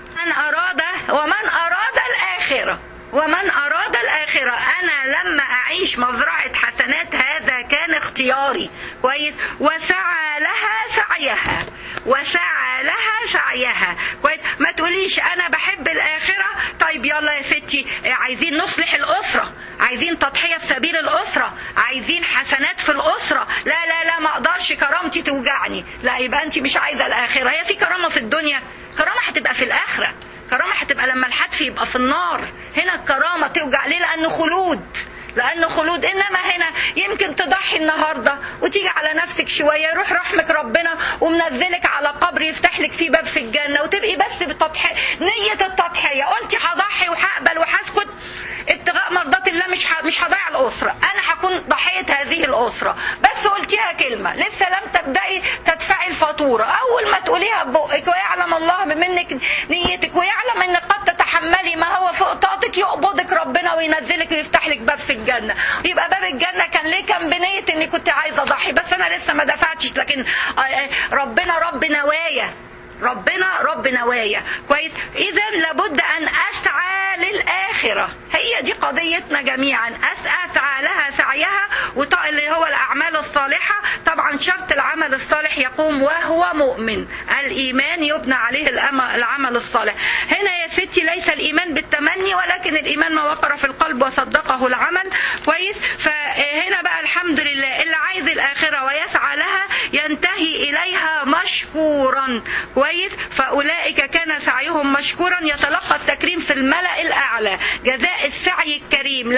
ومن أراد الآخرة. ومن أراد الآخرة. أنا لما أعيش مزرعة حسنات هذا كان اختياري. كويس. وسعى لها سعيها. وسعى لها سعيها. كويس. ما تقوليش أنا بحب الآخرة. طيب يلا يا ستي عايزين نصلح الأسرة، عايزين تضحية في سبيل الأسرة، عايزين حسنات في الأسرة. لا لا لا ما أقدرش كرامتي توجعني. لا يبقى أنت مش عايزة الآخرة. هي في كرامة في الدنيا؟ كرامة هتبقى في الآخرة. كرامة هتبقى لما الحتف يبقى في النار. هنا الكرامة توجع ليه؟ لأنه خلود. لأنه خلود. إنما هنا يمكن تضحي النهاردة وتيجي على نفسك شوية يروح رحمك ربنا ومنزلك على قبر يفتح لك فيه باب في الجنة وتبقي بس بتضحي نية التضحية. قلتي هضحي وهقبل وهسكت ابتغاء مرضات الله. مش هضيع الأسرة. أنا هكون ضحية هذه الأسرة. بس قلتيها كلمة لسه لم تبدأي تدفعي الفاتورة. أول ما تقوليها ببقك ويعلم الله منك نيتك ويعلم أنك قد تتحملي ما هو فوق طاقتك يقبضك ربنا وينزلك ويفتح لك باب في الجنة. يبقى باب الجنة كان ليه؟ كان بنية إني كنت عايزة أضحي بس أنا لسه ما دفعتش. لكن ربنا رب نوايا. ربنا رب نوايا. كويس. إذا لابد أن أسعى للآخرة. هي دي قضيتنا جميعا. أسعى لها سعيها اللي هو الأعمال الصالحة. طبعا شرط العمل الصالح يقوم وهو مؤمن. الإيمان يبنى عليه العمل الصالح. هنا يا ستي ليس الإيمان بالتمني ولكن الإيمان ما وقر في القلب وصدقه العمل. كويس. فهنا بقى الحمد لله اللي عايز الآخرة ويسعى لها ينتهي إليها مشكورا. كويس؟ فأولئك كان سعيهم مشكورا، يتلقى التكريم في الملأ الأعلى، جزاء السعي الكريم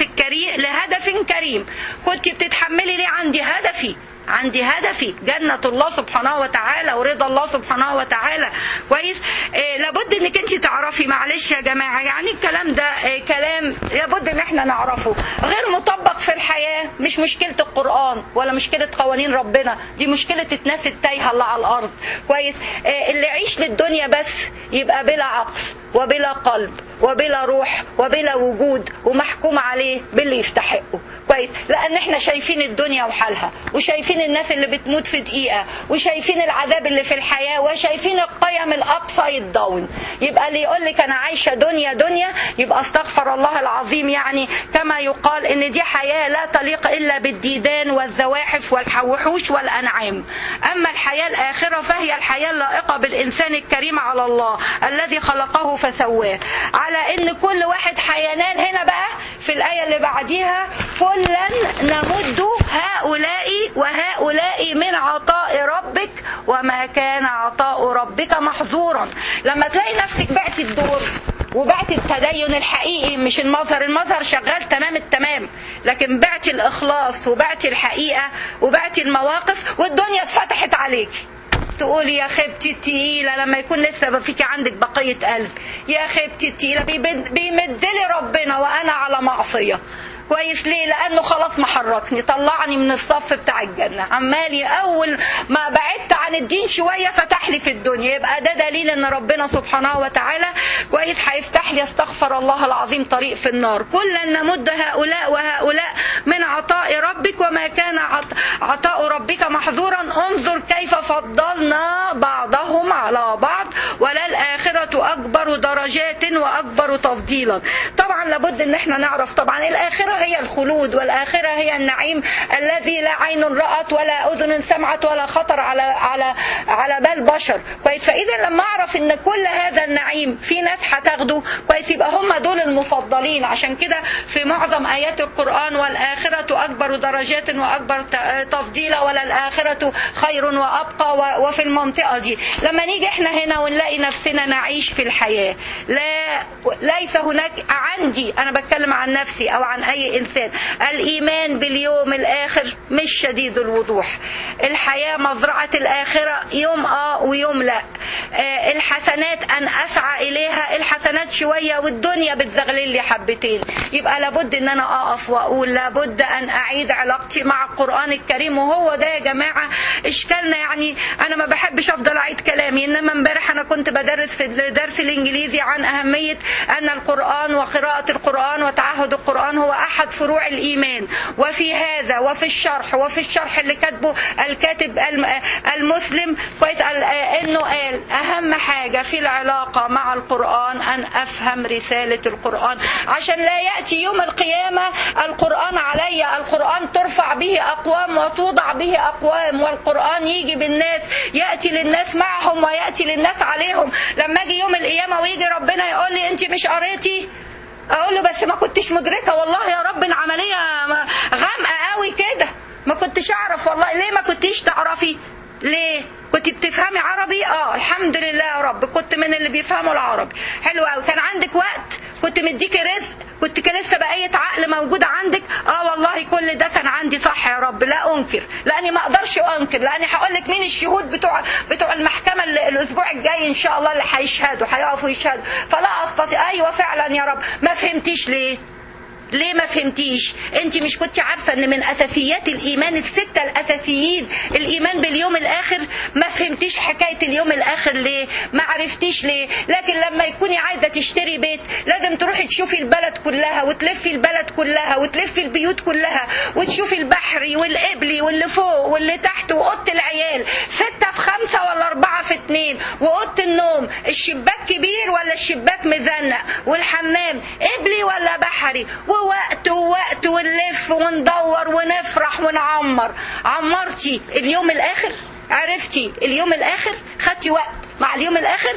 لهدف كريم. كنت بتتحملي ليه؟ عندي هدفي جنة الله سبحانه وتعالى ورضا الله سبحانه وتعالى. كويس؟ لابد انك انت تعرفي، معلش يا جماعة، يعني الكلام ده كلام لابد ان احنا نعرفه، غير مطبق في الحياة. مش مشكلة القرآن ولا مشكلة قوانين ربنا، دي مشكلة الناس التايهة اللي على الارض. كويس؟ اللي يعيش للدنيا بس يبقى بلا عقل وبلا قلب وبلا روح وبلا وجود، ومحكوم عليه باللي يستحقه. كويس؟ لان احنا شايفين الدنيا وحالها، وشايفين الناس اللي بتموت في دقيقة، وشايفين العذاب اللي في الحياة، وشايفين القيم الابسايد داون. يبقى اللي يقول لك انا عايشة دنيا يبقى استغفر الله العظيم. يعني كما يقال ان دي حياة لا تليق الا بالديدان والزواحف والوحوش والانعام. اما الحياة الاخرة فهي الحياة اللائقة بالانسان الكريم على الله الذي خلقه فسواه، على ان كل واحد حينال. هنا بقى في الآية اللي بعديها كلا نمد هؤلاء وهؤلاء من عطاء ربك وما كان عطاء ربك محظورا. لما تلاقي نفسك بعت الدور وبعت التدين الحقيقي، مش المظهر شغال تمام التمام، لكن بعت الإخلاص وبعت الحقيقة وبعت المواقف، والدنيا اتفتحت عليك، تقولي يا خيبتي التقيلة لما يكون لسه فيك عندك بقية قلب. يا خيبتي التقيلة بيمدلي ربنا وأنا على معصية. كويس؟ ليه؟ لأنه خلاص محركني، طلعني من الصف بتاع الجنة، عمالي أول ما بعدت عن الدين شوية فتح لي في الدنيا. يبقى ده دليل أن ربنا سبحانه وتعالى كويس هيفتح لي استغفر الله العظيم طريق في النار. كلا نمد هؤلاء وهؤلاء من عطاء ربك وما كان عطاء ربك محظورا. انظر كيف فضلنا بعضهم على بعض وللآخرة أكبر درجات وأكبر تفضيلا. طبعا لابد ان احنا نعرف طبعا الآخرة هي الخلود، والآخرة هي النعيم الذي لا عين رأت ولا أذن سمعت ولا خطر على بال بشر. كويس؟ فإذا لما أعرف إن كل هذا النعيم في ناس هتاخده، كويس، يبقى هم دول المفضلين. عشان كده في معظم آيات القرآن والآخرة أكبر درجات وأكبر تفضيلا وللآخرة خير وأبقى. وفي المنطقة دي لما نيجي احنا هنا ونلاقي نفسنا نعيش في الحياة، ليس هناك عندي، أنا بتكلم عن نفسي أو عن أي إنسان، الإيمان باليوم الآخر مش شديد الوضوح. الحياة مزرعة الآخرة، يوم ويوم لا. الحسنات أن أسعى إليها، الحسنات شوية والدنيا بتزغلل لي حبتين. يبقى لابد أن أنا أقف وأقول لابد أن أعيد علاقتي مع القرآن الكريم. وهو ده يا جماعة إشكالنا. يعني أنا ما بحبش أفضل أعيد كلامي، إنما امبارح أنا كنت بدرس في الدرس الإنجليزي عن أهمية أن القرآن وقراءة القرآن وتعهد القرآن هو أحد فروع الإيمان. وفي هذا وفي الشرح اللي كاتبه الكاتب المسلم، كويس، إنه قال أهم حاجة في العلاقة مع القرآن أن أفهم رسالة القرآن، عشان لا يأتي يوم القيامة القرآن علي، القرآن ترفع به أقوام وتوضع به أقوام، والقرآن يجي بالناس، يأتي للناس معهم ويأتي للناس عليهم. لما أجي يوم القيامة ويجي ربنا يقول لي أنت مش قريتي، اقول له بس ما كنتش مدركه والله يا رب، العمليه غامقه قوي كده، ما كنتش اعرف والله. ليه ما كنتيش تعرفي؟ ليه؟ كنت بتفهمي عربي؟ الحمد لله يا رب، كنت من اللي بيفهموا العربي. حلو قوي. كان عندك وقت، كنت مديكي رزق، كنت لسه بقية عقل موجودة عندك. والله كل ده كان عندي، صح يا رب، لا انكر، لاني ما اقدرش انكر، لاني هقول لك مين الشهود بتوع المحكمة الاسبوع الجاي ان شاء الله اللي هيشهدوا، هيقفوا يشهدوا، فلا استطيع. ايوه فعلا يا رب. ما فهمتيش ليه؟ ليه ما فهمتيش؟ انت مش كنت عارفة ان من اساسيات الايمان الستة الاساسيين الايمان باليوم الاخر؟ ما فهمتيش حكاية اليوم الاخر ليه؟ ما عرفتيش ليه؟ لكن لما يكوني عايزة تشتري بيت لازم تروحي تشوفي البلد كلها وتلفي البلد كلها وتلفي البيوت كلها وتشوفي البحري والقبلي واللي فوق واللي تحت وأوضة العيال 6 في 5 ولا 4 في 2، وأوضة النوم الشباك كبير ولا الشباك مزنق، والحمام قبلي ولا بحري، ووقت ونلف وندور ونفرح ونعمر. عمرتي اليوم الآخر؟ عرفتي اليوم الآخر؟ خدتي وقت مع اليوم الآخر؟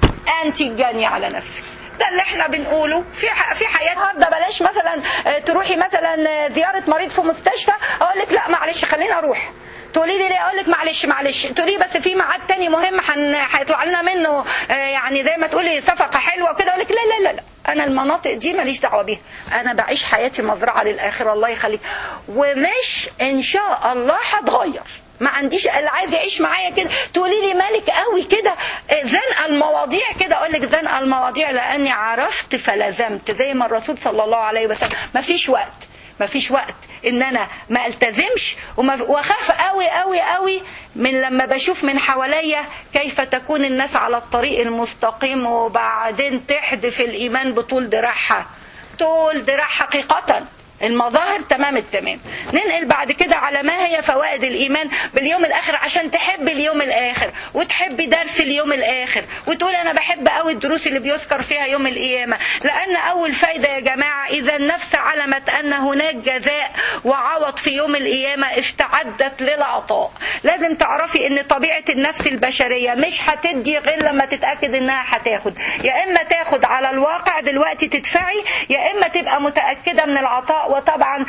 أنت تجاني على نفسك. ده اللي احنا بنقوله في حياة النهارده. بلاش مثلا تروحي مثلا زيارة مريض في مستشفى، اقول لك لا معلش خلينا اروح، تقولي لي ليه؟ اقول لك معلش تقولي بس في ميعاد تاني مهم هيطلع لنا منه يعني زي ما تقولي صفقه حلوه كده. اقول لك لا انا المناطق دي ماليش دعوه بيها، انا بعيش حياتي مزرعه للاخره الله يخليك، ومش ان شاء الله هتغير. ما عنديش اللي عايز يعيش معايا كده. تقولي لي مالك قوي كده زنق المواضيع كده، اقول لك زنق المواضيع لاني عرفت فلزمت، زي ما الرسول صلى الله عليه وسلم ما فيش وقت ان انا ما التزمش واخاف قوي من لما بشوف من حواليا كيف تكون الناس على الطريق المستقيم وبعدين تحدف الايمان بطول دراعها حقيقة، المظاهر تمام التمام. ننقل بعد كده على ما هي فوائد الإيمان باليوم الآخر، عشان تحب اليوم الآخر وتحب درس اليوم الآخر وتقول أنا بحب قوي الدروس اللي بيذكر فيها يوم القيامة. لأن أول فايدة يا جماعة، إذا النفس علمت أن هناك جزاء وعوض في يوم القيامة استعدت للعطاء. لازم تعرفي أن طبيعة النفس البشرية مش هتدي غير لما تتأكد أنها هتاخد، يا إما تاخد على الواقع دلوقتي تدفعي، يا إما تبقى متأكدة من العطاء. وطبعا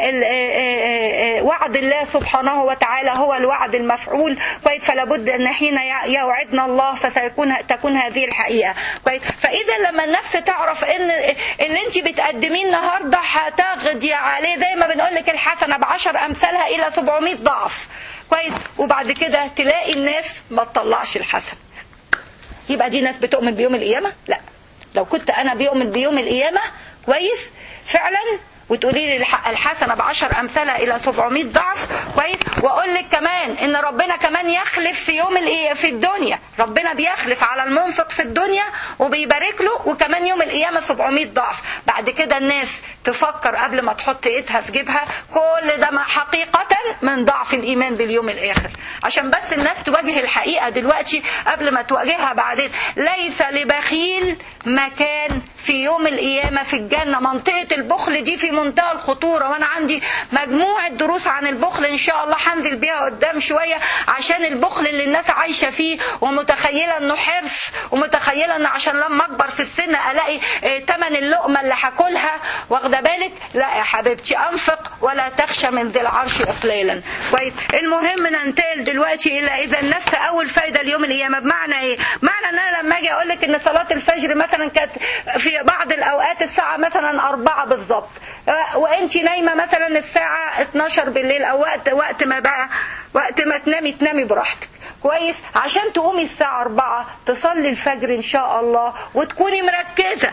وعد الله سبحانه وتعالى هو الوعد المفعول، كويس، فلا بد ان حين يوعدنا الله تكون هذه الحقيقه، كويس. فاذا لما النفس تعرف ان اللي انت بتقدميه النهارده هتاخدي عليه زي ما بنقول لك الحسنه ب10 امثالها الى 700 ضعف، كويس، وبعد كده تلاقي الناس ما تطلعش الحسنه، يبقى دي ناس بتؤمن بيوم القيامه؟ لا. لو كنت انا بيؤمن بيوم القيامه كويس فعلا وتقولي لي الحسنه ب10 امثالها الى 700 ضعف، كويس، واقول لك كمان ان ربنا كمان يخلف في يوم في الدنيا، ربنا بيخلف على المنفق في الدنيا وبيبارك له، وكمان يوم القيامه 700 ضعف. بعد كده الناس تفكر قبل ما تحط ايدها في جيبها، كل ده حقيقه من ضعف الايمان باليوم الاخر، عشان بس الناس تواجه الحقيقه دلوقتي قبل ما تواجهها بعدين. ليس لبخيل مكان في يوم القيامه في الجنه. منطقه البخل دي في منتهى الخطورة، وانا عندي مجموعة دروس عن البخل ان شاء الله هنزل بيها قدام شوية، عشان البخل اللي الناس عايشة فيه ومتخيلة انه حرص، ومتخيلة انه عشان لما اكبر في السن الاقي تمن اللقمة اللي هاكلها، واخده بالك؟ لا يا حبيبتي، انفق ولا تخشى من ذي العرش اقلالا، كويس. المهم ننتقل دلوقتي الى اذا النفس اول فايدة اليوم القيامة. بمعنى ايه؟ معنى ان انا لما اجي اقول لك ان صلاة الفجر مثلا كانت في بعض الاوقات الساعة مثلا 4 بالظبط، وانت نايمه مثلا الساعه 12 بالليل، او وقت ما تنامي براحتك، كويس، عشان تقومي الساعه 4 تصلي الفجر ان شاء الله وتكوني مركزه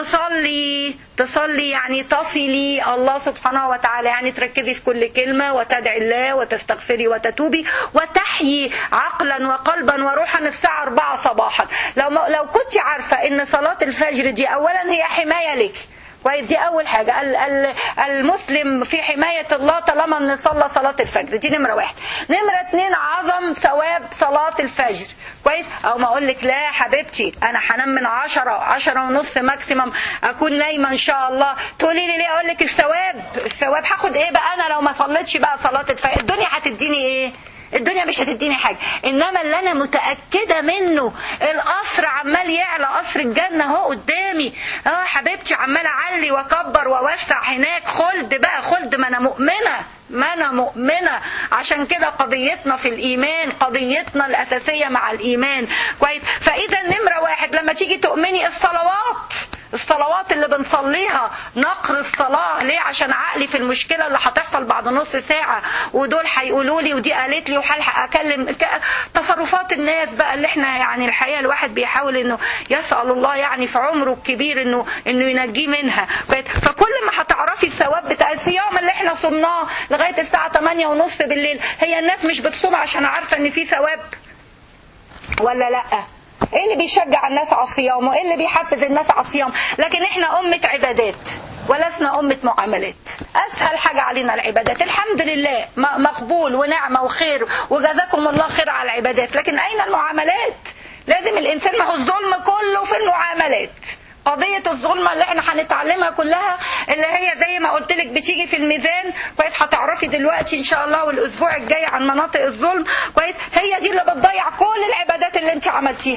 تصلي يعني تصلي الله سبحانه وتعالى، يعني تركزي في كل كلمه وتدعي الله وتستغفري وتتوبي وتحيي عقلا وقلبا وروحا الساعه 4 صباحا. لو كنت عارفه ان صلاه الفجر دي اولا هي حمايه لك، كويس، دي اول حاجه. المسلم في حمايه الله طالما ان صلى صلاه الفجر، دي نمره 1. نمره 2 عظم ثواب صلاه الفجر، كويس. او ما اقول لك لا يا حبيبتي انا هنام من 10 ونص ماكسيمم اكون نايمه ان شاء الله، تقولي لي ليه؟ اقول لك الثواب هاخد ايه بقى انا لو ما صليتش بقى صلاه الفجر؟ الدنيا هتديني ايه؟ الدنيا مش هتديني حاجة. انما اللي انا متأكدة منه القصر عمال يعلى، قصر الجنة اهو قدامي، حبيبتي عمال اعلي واكبر واوسع هناك، خلد بقى خلد. ما انا مؤمنة. عشان كده قضيتنا في الإيمان، قضيتنا الأساسية مع الإيمان، كويس. فإذا نمرة 1 لما تيجي تؤمني الصلوات اللي بنصليها، نقر الصلاة ليه؟ عشان عقلي في المشكلة اللي هتحصل بعد نص ساعة، ودول هيقولوا لي ودي قالت لي، وهلحق اكلم تصرفات الناس بقى اللي احنا يعني الحقيقة الواحد بيحاول انه يسأل الله يعني في عمره الكبير انه ينجيه منها. فكل ما هتعرفي الثواب بتاع الصيام اللي احنا صمناه لغاية الساعة 8:30 بالليل، هي الناس مش بتصوم عشان عارفة ان في ثواب ولا لا؟ ايه اللي بيشجع الناس على الصيام وايه اللي بيحفز الناس على الصيام؟ لكن احنا أمة عبادات ولسنا أمة معاملات. أسهل حاجة علينا العبادات، الحمد لله مقبول ونعمة وخير وجزاكم الله خير على العبادات، لكن أين المعاملات؟ لازم الإنسان، ما هو الظلم كله في المعاملات. قضية الظلم اللي احنا هنتعلمها كلها اللي هي زي ما قلت لك بتيجي في الميزان، كويس، هتعرفي دلوقتي ان شاء الله والاسبوع الجاي عن مناطق الظلم، كويس. هي دي اللي بتضيع كل العبادات اللي انت عملتيها.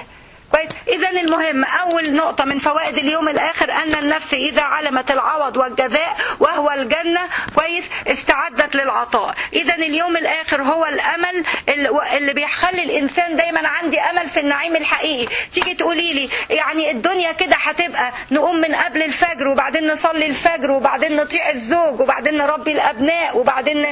كويس. اذا المهم اول نقطة من فوائد اليوم الاخر ان النفس اذا علمت العوض والجزاء وهو الجنة كويس استعدت للعطاء. اذا اليوم الاخر هو الامل اللي بيخلي الانسان دايما عندي امل في النعيم الحقيقي. تيجي تقولي لي يعني الدنيا كده هتبقى نقوم من قبل الفجر وبعدين نصلي الفجر وبعدين نطيع الزوج وبعدين نربي الابناء وبعدين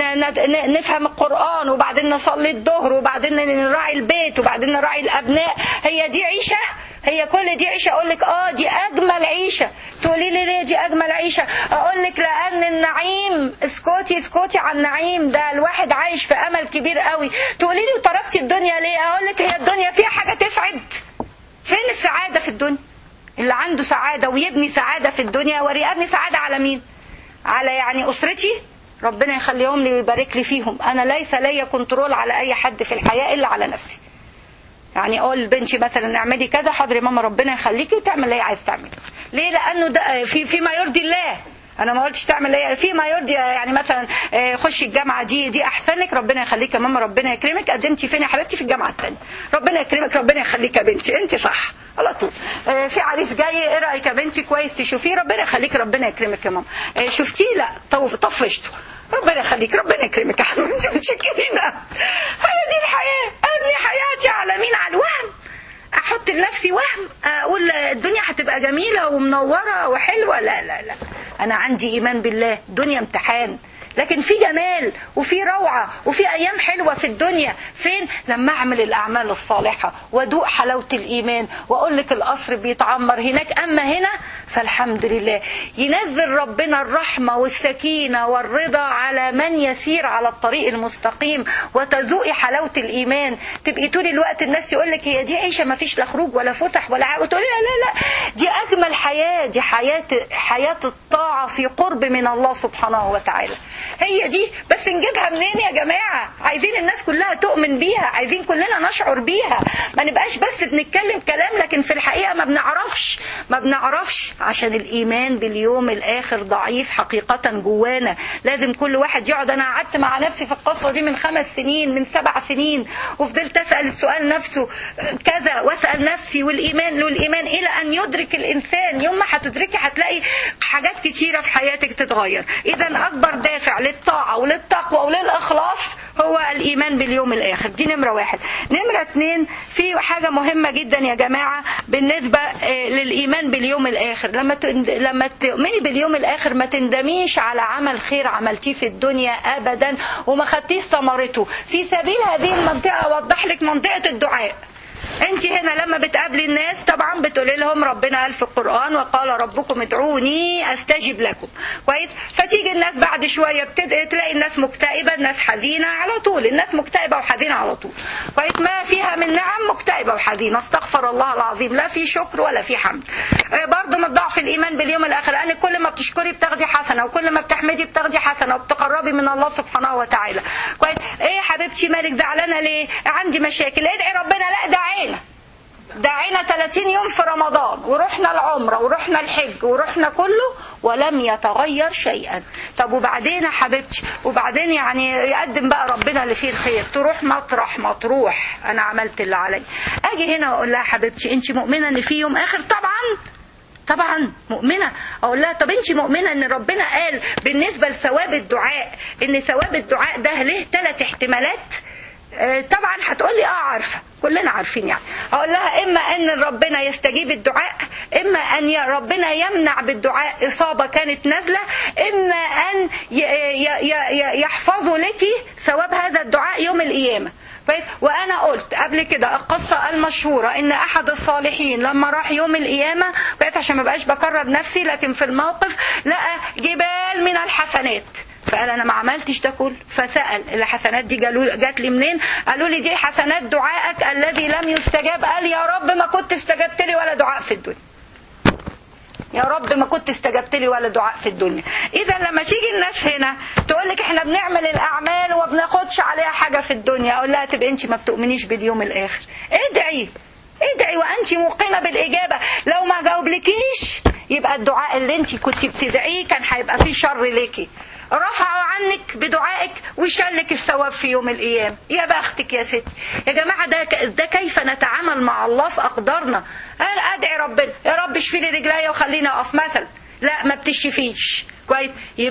نفهم القرآن وبعدين نصلي الظهر وبعدين نراعي البيت وبعدين نراعي الابناء، هي دي عيشة؟ هي كل دي عيشة؟ اقول لك دي اجمل عيشة. تقولي لي ليه دي اجمل عيشة؟ اقول لك لان النعيم، اسكتي عن النعيم ده، الواحد عايش في امل كبير قوي. تقولي لي وتركتي الدنيا ليه؟ اقول لك هي الدنيا فيها حاجة تسعد؟ فين السعادة في الدنيا؟ اللي عنده سعادة ويبني سعادة في الدنيا وريابني سعادة على مين؟ على يعني اسرتي، ربنا يخليهم لي ويبارك لي فيهم. انا ليس لي كنترول على اي حد في الحياة الا على نفسي. يعني اقول لبنتي مثلا اعملي كذا، حاضر يا ماما ربنا يخليكي، وتعمل اللي هي عايز تعمله. ليه؟ لانه ده فيما يرضي الله. انا ما قلتش تعمل ايه فيما يرضي، يعني مثلا خشي الجامعه دي احسنك ربنا يخليك يا ماما ربنا يكرمك. قدمتي فين يا حبيبتي؟ في الجامعه الثانيه ربنا يكرمك ربنا يخليك يا بنتي انت صح على طول. في عريس جاي ايه رايك يا بنتي؟ كويس تشوفيه ربنا يخليك ربنا يكرمك يا ماما. شفتيه؟ لا طفشته ربنا يخليك ربنا يكرمك يا حبيبتي متشكرين. هي دي الحياه. ابني حياتي على مين؟ على الوهم. احط لنفسي وهم اقول الدنيا هتبقى جميله ومنوره وحلوه. لا لا لا، انا عندي ايمان بالله. الدنيا امتحان لكن في جمال وفي روعة وفي أيام حلوة في الدنيا. فين؟ لما أعمل الأعمال الصالحة وأدوق حلاوة الإيمان وأقول لك القصر بيتعمر هناك. أما هنا فالحمد لله ينزل ربنا الرحمة والسكينة والرضا على من يسير على الطريق المستقيم وتذوقي حلاوة الإيمان. تبقي طول الوقت الناس يقول لك هي دي عيشة ما فيش لا خروج ولا فسح ولا وتقولي لا لا لا، دي أجمل حياة. دي حياة الطاعة في قرب من الله سبحانه وتعالى. هي دي. بس نجيبها منين يا جماعة؟ عايزين الناس كلها تؤمن بيها، عايزين كلنا نشعر بيها، ما نبقاش بس بنتكلم كلام لكن في الحقيقة ما بنعرفش عشان الإيمان باليوم الآخر ضعيف حقيقة جوانا. لازم كل واحد يقعد. أنا قعدت مع نفسي في القصة دي من 5 سنين من 7 سنين وفضلت أسأل السؤال نفسه كذا وأسأل نفسي والإيمان إلى أن يدرك الإنسان. يوم ما هتدركي هتلاقي حاجات كتيرة في حياتك تتغير. إذا أكبر دافع للطاعة وللتقوى وللإخلاص هو الإيمان باليوم الآخر. دي نمرة 1. نمرة 2، في حاجة مهمة جدا يا جماعة بالنسبة للإيمان باليوم الآخر. لما تؤمني باليوم الآخر ما تندميش على عمل خير عملتيه في الدنيا أبدا وما خدتيش ثمرته. في سبيل هذه المنطقة أوضح لك منطقة الدعاء. انت هنا لما بتقابلي الناس طبعا بتقولي لهم ربنا قال في القرآن وقال ربكم ادعوني استجب لكم. كويس. فتيجي الناس بعد شوية تلاقي الناس مكتئبة، الناس حزينة على طول. الناس مكتئبة وحزينة على طول. كويس. ما فيها من نعم مكتئبة وحزينة. استغفر الله العظيم. لا في شكر ولا في حمد. برضو من ضعف الإيمان باليوم الآخر أن كل ما بتشكري بتاخدي حسنة وكل ما بتحمدي بتاخدي حسنة وبتقربي من الله سبحانه وتعالى. كويس. ايه حبيبتي مالك زعلانة ليه؟ عندي مشاكل. ادعي ربنا. لا دعينا 30 يوم في رمضان ورحنا العمرة ورحنا الحج ورحنا كله ولم يتغير شيئا. طب وبعدين يا حبيبتي؟ وبعدين يعني يقدم بقى ربنا اللي فيه الخير. تروح مطرح ما تروح انا عملت اللي علي. اجي هنا واقول لها حبيبتي انت مؤمنة ان في يوم اخر؟ طبعا مؤمنة. اقول لها طب انت مؤمنة ان ربنا قال بالنسبة لثواب الدعاء ان ثواب الدعاء ده له 3 احتمالات؟ طبعا هتقولي عارفة، كلنا عارفين يعني. هقول لها اما ان ربنا يستجيب الدعاء، اما ان ربنا يمنع بالدعاء اصابة كانت نازلة، اما ان يحفظوا لك ثواب هذا الدعاء يوم القيامة. وانا قلت قبل كده القصة المشهورة ان احد الصالحين لما راح يوم القيامة عشان ما بقاش بكرر نفسي لكن في الموقف لقى جبال من الحسنات فقال انا ما عملتش ده كله. فسأل الحسنات دي جات لي منين؟ قالوا لي دي حسنات دعائك الذي لم يستجاب. قال يا رب ما كنت استجبت لي ولا دعاء في الدنيا. يا رب ما كنت استجبت لي ولا دعاء في الدنيا. اذا لما تيجي الناس هنا تقول لك احنا بنعمل الاعمال وما بناخدش عليها حاجه في الدنيا، اقول لها تبقى انت ما بتؤمنيش باليوم الاخر. ادعي وانت موقنه بالاجابه. لو ما جاوبلكيش يبقى الدعاء اللي انت كنت بتدعيه كان هيبقى فيه شر ليكي. رفعوا عنك بدعائك وشالك الثواب في يوم القيامة. يا بختك يا ستي. يا جماعة ده كيف نتعامل مع الله في أقدارنا. أنا أدعي ربنا يا رب اشفي لي رجلي وخليني أقف مثلا، لا ما بتشفيش كويس،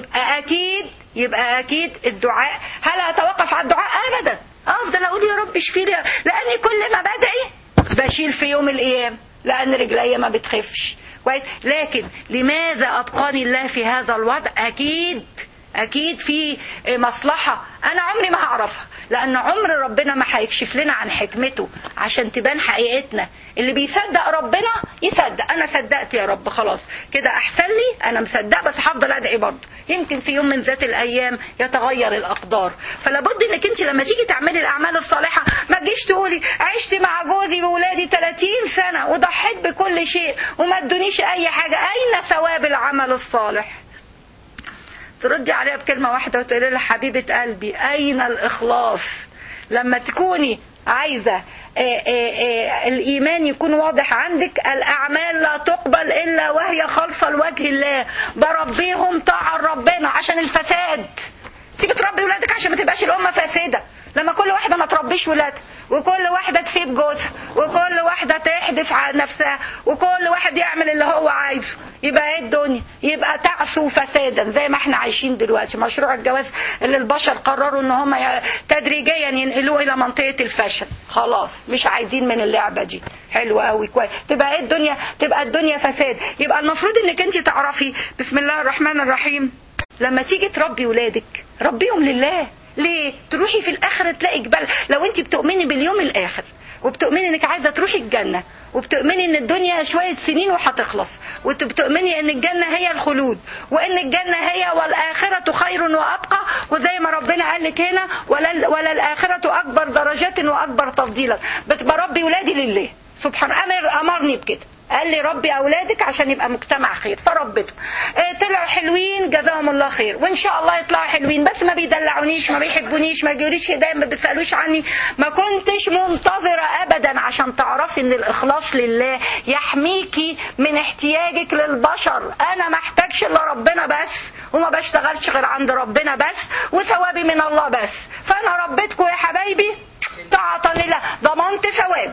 يبقى أكيد الدعاء. هل أتوقف على الدعاء؟ أبدا، أفضل أقول يا رب اشفي لي، لأني كل ما بدعي بشيل في يوم القيامة، لأن رجلي ما بتخفش كويس. لكن لماذا أبقاني الله في هذا الوضع؟ أكيد في مصلحة أنا عمري ما هعرفها، لأن عمر ربنا ما هيكشف لنا عن حكمته عشان تبان حقيقتنا. اللي بيصدق ربنا يصدق، أنا صدقت يا رب خلاص كده أحسن لي، أنا مصدق، بس هفضل أدعي برضه، يمكن في يوم من ذات الأيام يتغير الأقدار. فلابد إنك أنت لما تيجي تعملي الأعمال الصالحة ما تجيش تقولي عشت مع جوزي وولادي 30 سنة وضحيت بكل شيء وما ادونيش أي حاجة، أين ثواب العمل الصالح؟ تردي عليها بكلمة واحدة وتقولي لها حبيبة قلبي أين الإخلاص؟ لما تكوني عايزة الإيمان يكون واضح عندك، الأعمال لا تقبل إلا وهي خالصة لوجه الله، بربيهم طاعة ربنا عشان الفساد. تيجي تربي ولادك عشان ما تبقاش الأمة فاسدة. لما كل واحدة ما تربيش ولادها، وكل واحدة تسيب جوزها، وكل واحدة تحدف على نفسها، وكل واحد يعمل اللي هو عايزه، يبقى ايه الدنيا؟ يبقى تعسوا فسادا زي ما احنا عايشين دلوقتي. مشروع الجواز اللي البشر قرروا ان هم تدريجيا ينقلوه الى منطقة الفشل، خلاص مش عايزين من اللعبة دي. حلوة قوي كويس. تبقى ايه الدنيا؟ تبقى الدنيا فساد. يبقى المفروض انك انت تعرفي بسم الله الرحمن الرحيم لما تيجي تربي ولادك ربيهم لله. ليه؟ تروحي في الاخر تلاقي جبال. لو انت بتؤمني باليوم الاخر وبتؤمني انك عايزه تروحي الجنه، وبتؤمني ان الدنيا شويه سنين وهتخلص، وبتؤمني ان الجنه هي الخلود، وان الجنه هي والاخره خير وابقى، وزي ما ربنا قال لك هنا ولا الاخره اكبر درجات واكبر تفضيلا، بربي ولادي لله سبحانه. امرني بكده، قال لي ربي اولادك عشان يبقى مجتمع خير، فربته. طلعوا حلوين جزاهم الله خير، وان شاء الله يطلعوا حلوين، بس ما بيدلعونيش، ما بيحبونيش، ما يجيوليش هدايا، ما بيسالوش عني. ما كنتش منتظره ابدا عشان تعرفي ان الاخلاص لله يحميكي من احتياجك للبشر. انا ما احتاجش الا ربنا بس، وما بشتغلش غير عند ربنا بس، وثوابي من الله بس. فانا ربيتكم يا حبايبي طاعه لله، ضمنت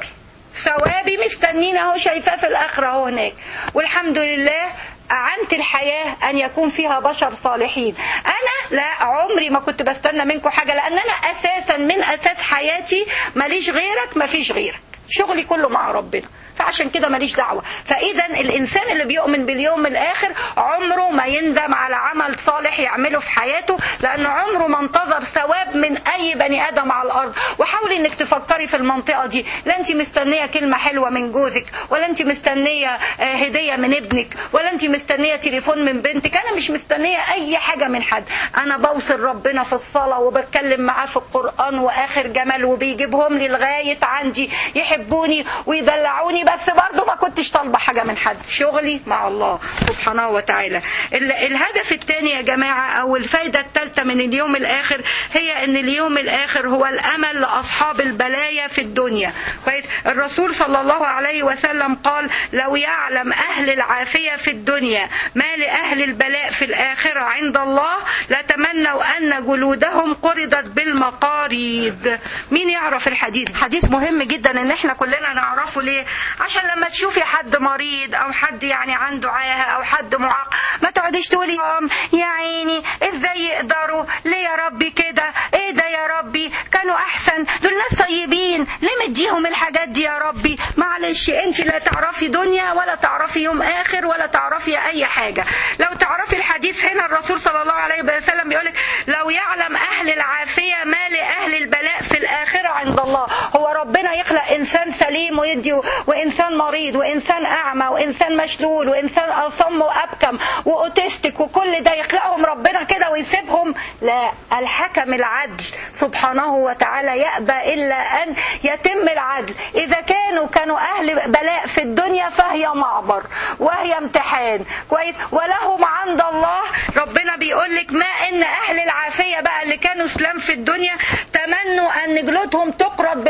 ثوابي مستنين اهو، شايفاه في الاخره اهو هناك. والحمد لله أعنت الحياة أن يكون فيها بشر صالحين. أنا لا عمري ما كنت بستنى منكم حاجة، لأن أنا أساسا من أساس حياتي ماليش غيرك، ما فيش غيرك، شغلي كله مع ربنا، فعشان كده ماليش دعوة. فإذا الإنسان اللي بيؤمن باليوم الآخر عمره ما يندم على عمل صالح يعمله في حياته، لأن عمره ما انتظر ثواب من أي بني آدم على الأرض. وحاولي إنك تفكري في المنطقة دي، لا أنت مستنية كلمة حلوة من جوزك، ولا أنت مستنية هدية من ابنك، ولا أنت مستنية تليفون من بنتك. أنا مش مستنية أي حاجة من حد، أنا بوصل ربنا في الصلاة وبتكلم معاه في القرآن وآخر جمال، وبيجيبهم لي لغاية عندي، يحبوني ويدلعوني، بس برضو ما كنتش طالبة حاجة من حد، شغلي مع الله سبحانه وتعالى. الهدف الثاني يا جماعة أو الفايدة الثالثة من اليوم الآخر هي أن اليوم الآخر هو الأمل لأصحاب البلايا في الدنيا. الرسول صلى الله عليه وسلم قال لو يعلم أهل العافية في الدنيا ما لأهل البلاء في الآخرة عند الله لتمنوا أن جلودهم قرضت بالمقاريض. مين يعرف الحديث؟ حديث مهم جدا ان احنا كلنا نعرفه. ليه؟ عشان لما تشوفي حد مريض او حد يعني عنده عاهة او حد معاق ما تقعديش تقولي يا عيني ازاي يقدروا، ليه يا ربي كده، ايه ده يا ربي، كانوا احسن، دول ناس طيبين، ليه مديهم الحاجات دي يا ربي. معلش انت لا تعرفي دنيا ولا تعرفي يوم اخر ولا تعرفي اي حاجة. لو تعرفي الحديث هنا الرسول صلى الله عليه وسلم بيقولك لو يعلم اهل العافية ما لأهل البلاء في الآخرة عند الله. هو ربنا يخلق انسان سليم ويدي، وانسان مريض، وانسان اعمى، وانسان مشلول، وانسان اصم وابكم واوتستيك، وكل ده يخلقهم ربنا كده ويسيبهم؟ لا، الحكم العدل سبحانه وتعالى يأبى الا ان يتم العدل. اذا كانوا اهل بلاء في الدنيا فهي معبر وهي امتحان كويس، ولهم عند الله. ربنا بيقول لك ما ان اهل العافية بقى اللي كانوا سلام في الدنيا تمنوا ان جلودهم تقرض بالمقاريض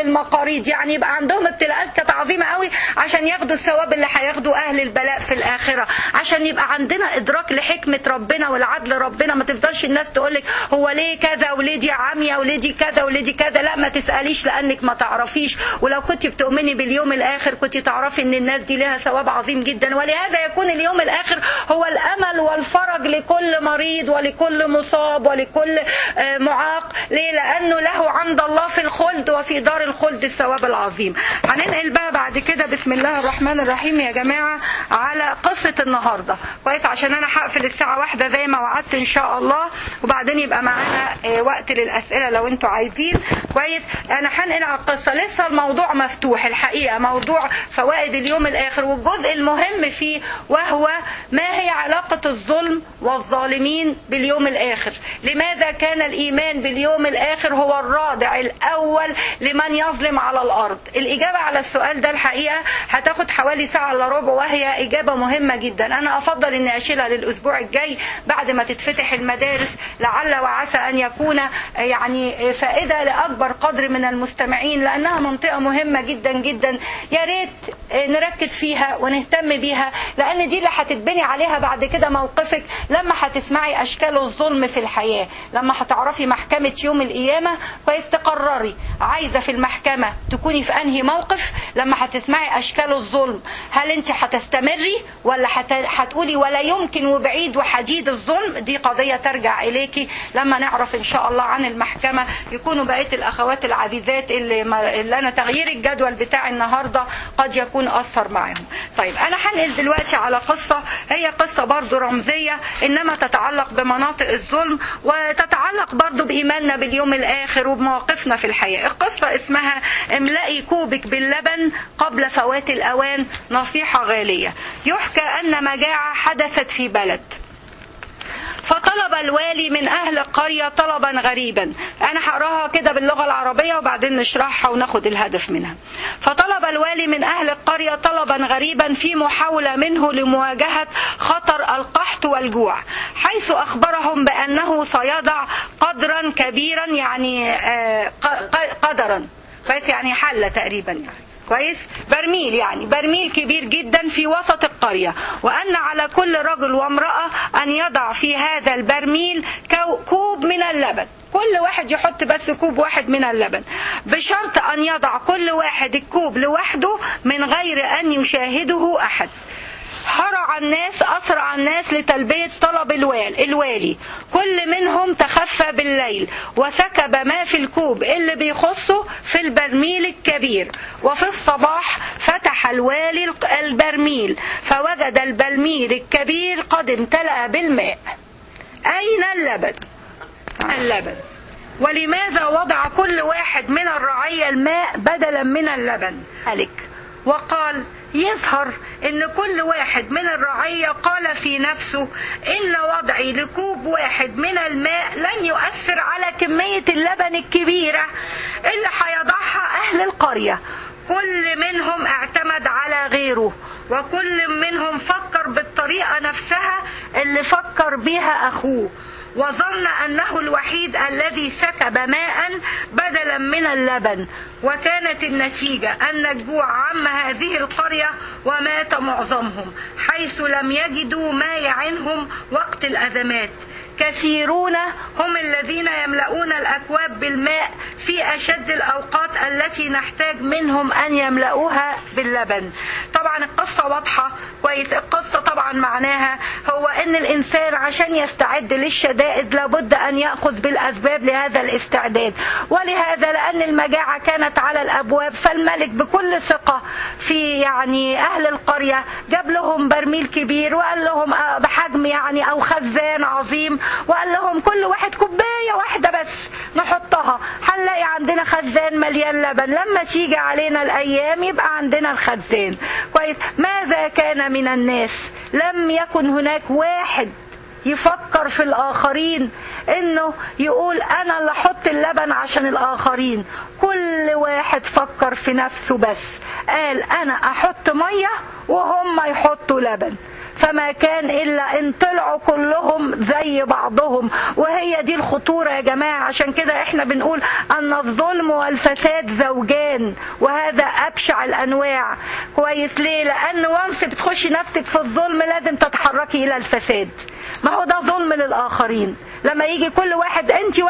مريض، يعني يبقى عندهم ابتلاءات كانت عظيمة قوي عشان ياخدوا الثواب اللي هياخدوا أهل البلاء في الآخرة، عشان يبقى عندنا إدراك لحكمة ربنا والعدل ربنا. ما تفضلش الناس تقولك هو ليه كذا وليه دي عامية وليه دي كذا وليه دي كذا، لا ما تسأليش لأنك ما تعرفيش. ولو كنت بتؤمني باليوم الآخر كنت تعرفي إن الناس دي لها ثواب عظيم جدا. ولهذا يكون اليوم الآخر هو الأمل والفرج لكل مريض ولكل مصاب ولكل معاق. ليه؟ لأنه له عند الله في الخلد وفي دار الخلد الثواب العظيم. هننقل بقى بعد كده بسم الله الرحمن الرحيم يا جماعة على قصة النهاردة، كويس؟ عشان أنا هقفل الساعة 1 زي ما وعدت إن شاء الله، وبعدين يبقى معانا وقت للأسئلة لو أنتوا عايزين، كويس؟ أنا هنقل على القصة، لسه الموضوع مفتوح الحقيقة، موضوع فوائد اليوم الآخر، والجزء المهم فيه وهو ما هي علاقة الظلم والظالمين باليوم الآخر. لماذا كان الإيمان باليوم الآخر هو الرادع الأول لمن يظلم على الأرض؟ الإجابة على السؤال ده الحقيقة هتاخد حوالي ساعة إلا ربع، وهي إجابة مهمة جدا. أنا أفضل أني أشيلها للأسبوع الجاي بعد ما تتفتح المدارس، لعل وعسى أن يكون يعني فائدة لأكبر قدر من المستمعين، لأنها منطقة مهمة جدا جدا. يا ريت نركز فيها ونهتم بيها، لأن دي اللي هتتبني عليها بعد كده موقفك لما هتسمعي أشكال الظلم في الحياة. لما هتعرفي محكمة يوم القيامة كويس تقرري عايزة في المحكمة تكوني في أنهي موقف. لما هتسمعي أشكال الظلم هل أنت هتستمري ولا هتقولي ولا يمكن وبعيد وحديد الظلم؟ دي قضية ترجع إليكي لما نعرف إن شاء الله عن المحكمة. يكونوا بقية الأخوات العزيزات اللي أنا تغيير الجدول بتاع النهاردة قد يكون أثر معهم. طيب أنا هنقل دلوقتي على قصة، هي قصة برضو رمزية إنما تتعلق بمناطق الظلم وتتعلق برضو بإيماننا باليوم الآخر وبمواقفنا في الحياة. القصة اسمها املئي كوبك باللبن قبل فوات الأوان، نصيحة غالية. يحكى أن مجاعة حدثت في بلد، فطلب الوالي من أهل القرية طلبا غريبا. أنا هقراها كده باللغة العربية وبعدين نشرحها وناخد الهدف منها. فطلب الوالي من أهل القرية طلبا غريبا في محاولة منه لمواجهة خطر القحط والجوع، حيث أخبرهم بأنه سيضع قدرا كبيرا، يعني قدرا كويس، يعني حلة تقريبا، يعني كويس، برميل، يعني برميل كبير جدا في وسط القرية، وأن على كل رجل وامرأة أن يضع في هذا البرميل كوب من اللبن. كل واحد يحط بس كوب واحد من اللبن، بشرط أن يضع كل واحد الكوب لوحده من غير أن يشاهده أحد. أسرع الناس لتلبية طلب الوالي. كل منهم تخفى بالليل وسكب ما في الكوب اللي بيخصه في البرميل الكبير. وفي الصباح فتح الوالي البرميل فوجد البرميل الكبير قد امتلأ بالماء. أين اللبن؟ ولماذا وضع كل واحد من الرعية الماء بدلا من اللبن؟ وقال يظهر ان كل واحد من الرعية قال في نفسه ان وضعي لكوب واحد من الماء لن يؤثر على كمية اللبن الكبيرة اللي هيضعها اهل القرية. كل منهم اعتمد على غيره، وكل منهم فكر بالطريقة نفسها اللي فكر بها اخوه، وظن أنه الوحيد الذي سكب ماء بدلا من اللبن. وكانت النتيجة أن الجوع عم هذه القرية ومات معظمهم، حيث لم يجدوا ما يعنهم وقت الأزمات. كثيرون هم الذين يملؤون الأكواب بالماء في أشد الأوقات التي نحتاج منهم أن يملؤوها باللبن. طبعا القصة واضحة كويس. القصة طبعا معناها هو أن الإنسان عشان يستعد للشدائد لابد أن يأخذ بالأسباب لهذا الاستعداد. ولهذا لأن المجاعة كانت على الأبواب، فالملك بكل ثقة في يعني أهل القرية جاب لهم برميل كبير وقال لهم بحجم يعني أو خزان عظيم، وقال لهم كل واحد كوباية واحدة بس نحطها، هنلاقي عندنا خزان مليان لبن. لما تيجي علينا الأيام يبقى عندنا الخزان كويس. ماذا كان من الناس؟ لم يكن هناك واحد يفكر في الآخرين، انه يقول انا اللي احط اللبن عشان الآخرين. كل واحد فكر في نفسه بس، قال انا احط مية وهم يحطوا لبن. فما كان إلا إن طلعوا كلهم زي بعضهم. وهي دي الخطورة يا جماعة. عشان كده احنا بنقول أن الظلم والفساد زوجان، وهذا أبشع الأنواع. كويس ليه؟ لأن وانس بتخشي نفسك في الظلم لازم تتحركي إلى الفساد. ما هو ده ظلم للآخرين. لما يجي كل واحد انت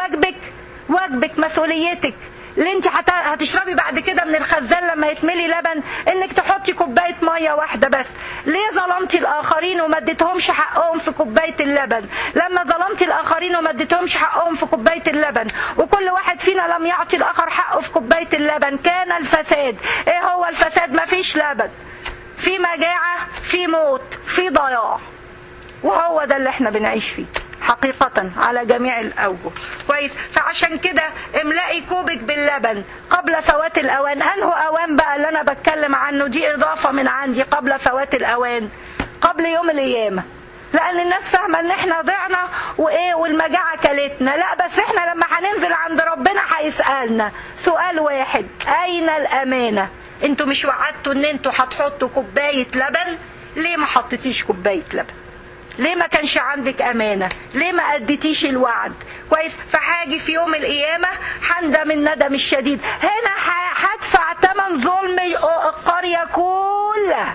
واجبك مسؤوليتك اللي انت هتشربي بعد كده من الخزان لما يتملي لبن انك تحطي كوبايه ميه واحده بس. ليه ظلمتي الاخرين وما اديتهمش حقهم في كوبايه اللبن؟ لما ظلمتي الاخرين وما اديتهمش حقهم في كوبايه اللبن، وكل واحد فينا لم يعطي الاخر حقه في كوبايه اللبن، كان الفساد. ايه هو الفساد؟ مفيش لبن، في مجاعه، في موت، في ضياع. وهو ده اللي احنا بنعيش فيه حقيقة على جميع الأوجه. كويس؟ فعشان كده املئي كوبك باللبن قبل فوات الأوان. أنه أوان بقى اللي أنا بتكلم عنه؟ دي إضافة من عندي، قبل فوات الأوان، قبل يوم القيامة. لأن الناس فاهمة إن إحنا ضعنا وإيه والمجاعة كلتنا. لا، بس إحنا لما هننزل عند ربنا هيسألنا سؤال واحد: أين الأمانة؟ أنتوا مش وعدتوا إن أنتوا هتحطوا كوباية لبن؟ ليه ما حطيتيش كوباية لبن؟ ليه ما كانش عندك أمانة؟ ليه ما أديتيش الوعد؟ كويس؟ فحاجي في يوم القيامة هندم الندم الشديد. هنا هدفع ثمن ظلم القرية كلها.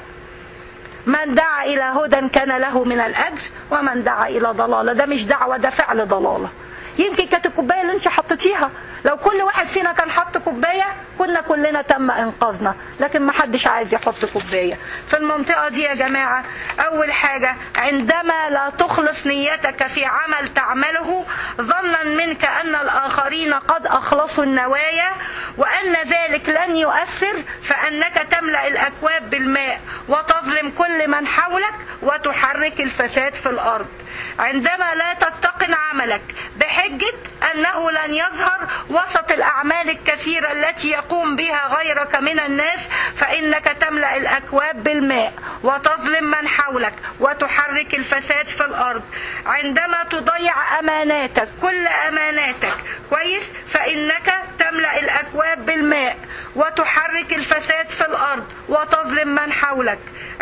من دعا إلى هدى كان له من الأجر، ومن دعا إلى ضلالة. ده مش دعوة، ده فعل ضلالة. يمكن كانت الكوباية اللي انت حطيتيها لو كل واحد فينا كان حط كوباية كنا كلنا تم انقاذنا، لكن ما حدش عايز يحط كوباية. في المنطقة دي يا جماعة، اول حاجة عندما لا تخلص نيتك في عمل تعمله ظنا منك ان الاخرين قد اخلصوا النوايا وان ذلك لن يؤثر، فانك تملأ الاكواب بالماء وتظلم كل من حولك وتحرك الفساد في الارض. عندما لا تتقن عملك بحجة أنه لن يظهر وسط الأعمال الكثيرة التي يقوم بها غيرك من الناس، فإنك تملأ الأكواب بالماء وتظلم من حولك وتحرك الفساد في الأرض. عندما تضيع أماناتك، كل أماناتك، كويس، فإنك تملأ الأكواب بالماء وتحرك الفساد في الأرض وتظلم من حولك.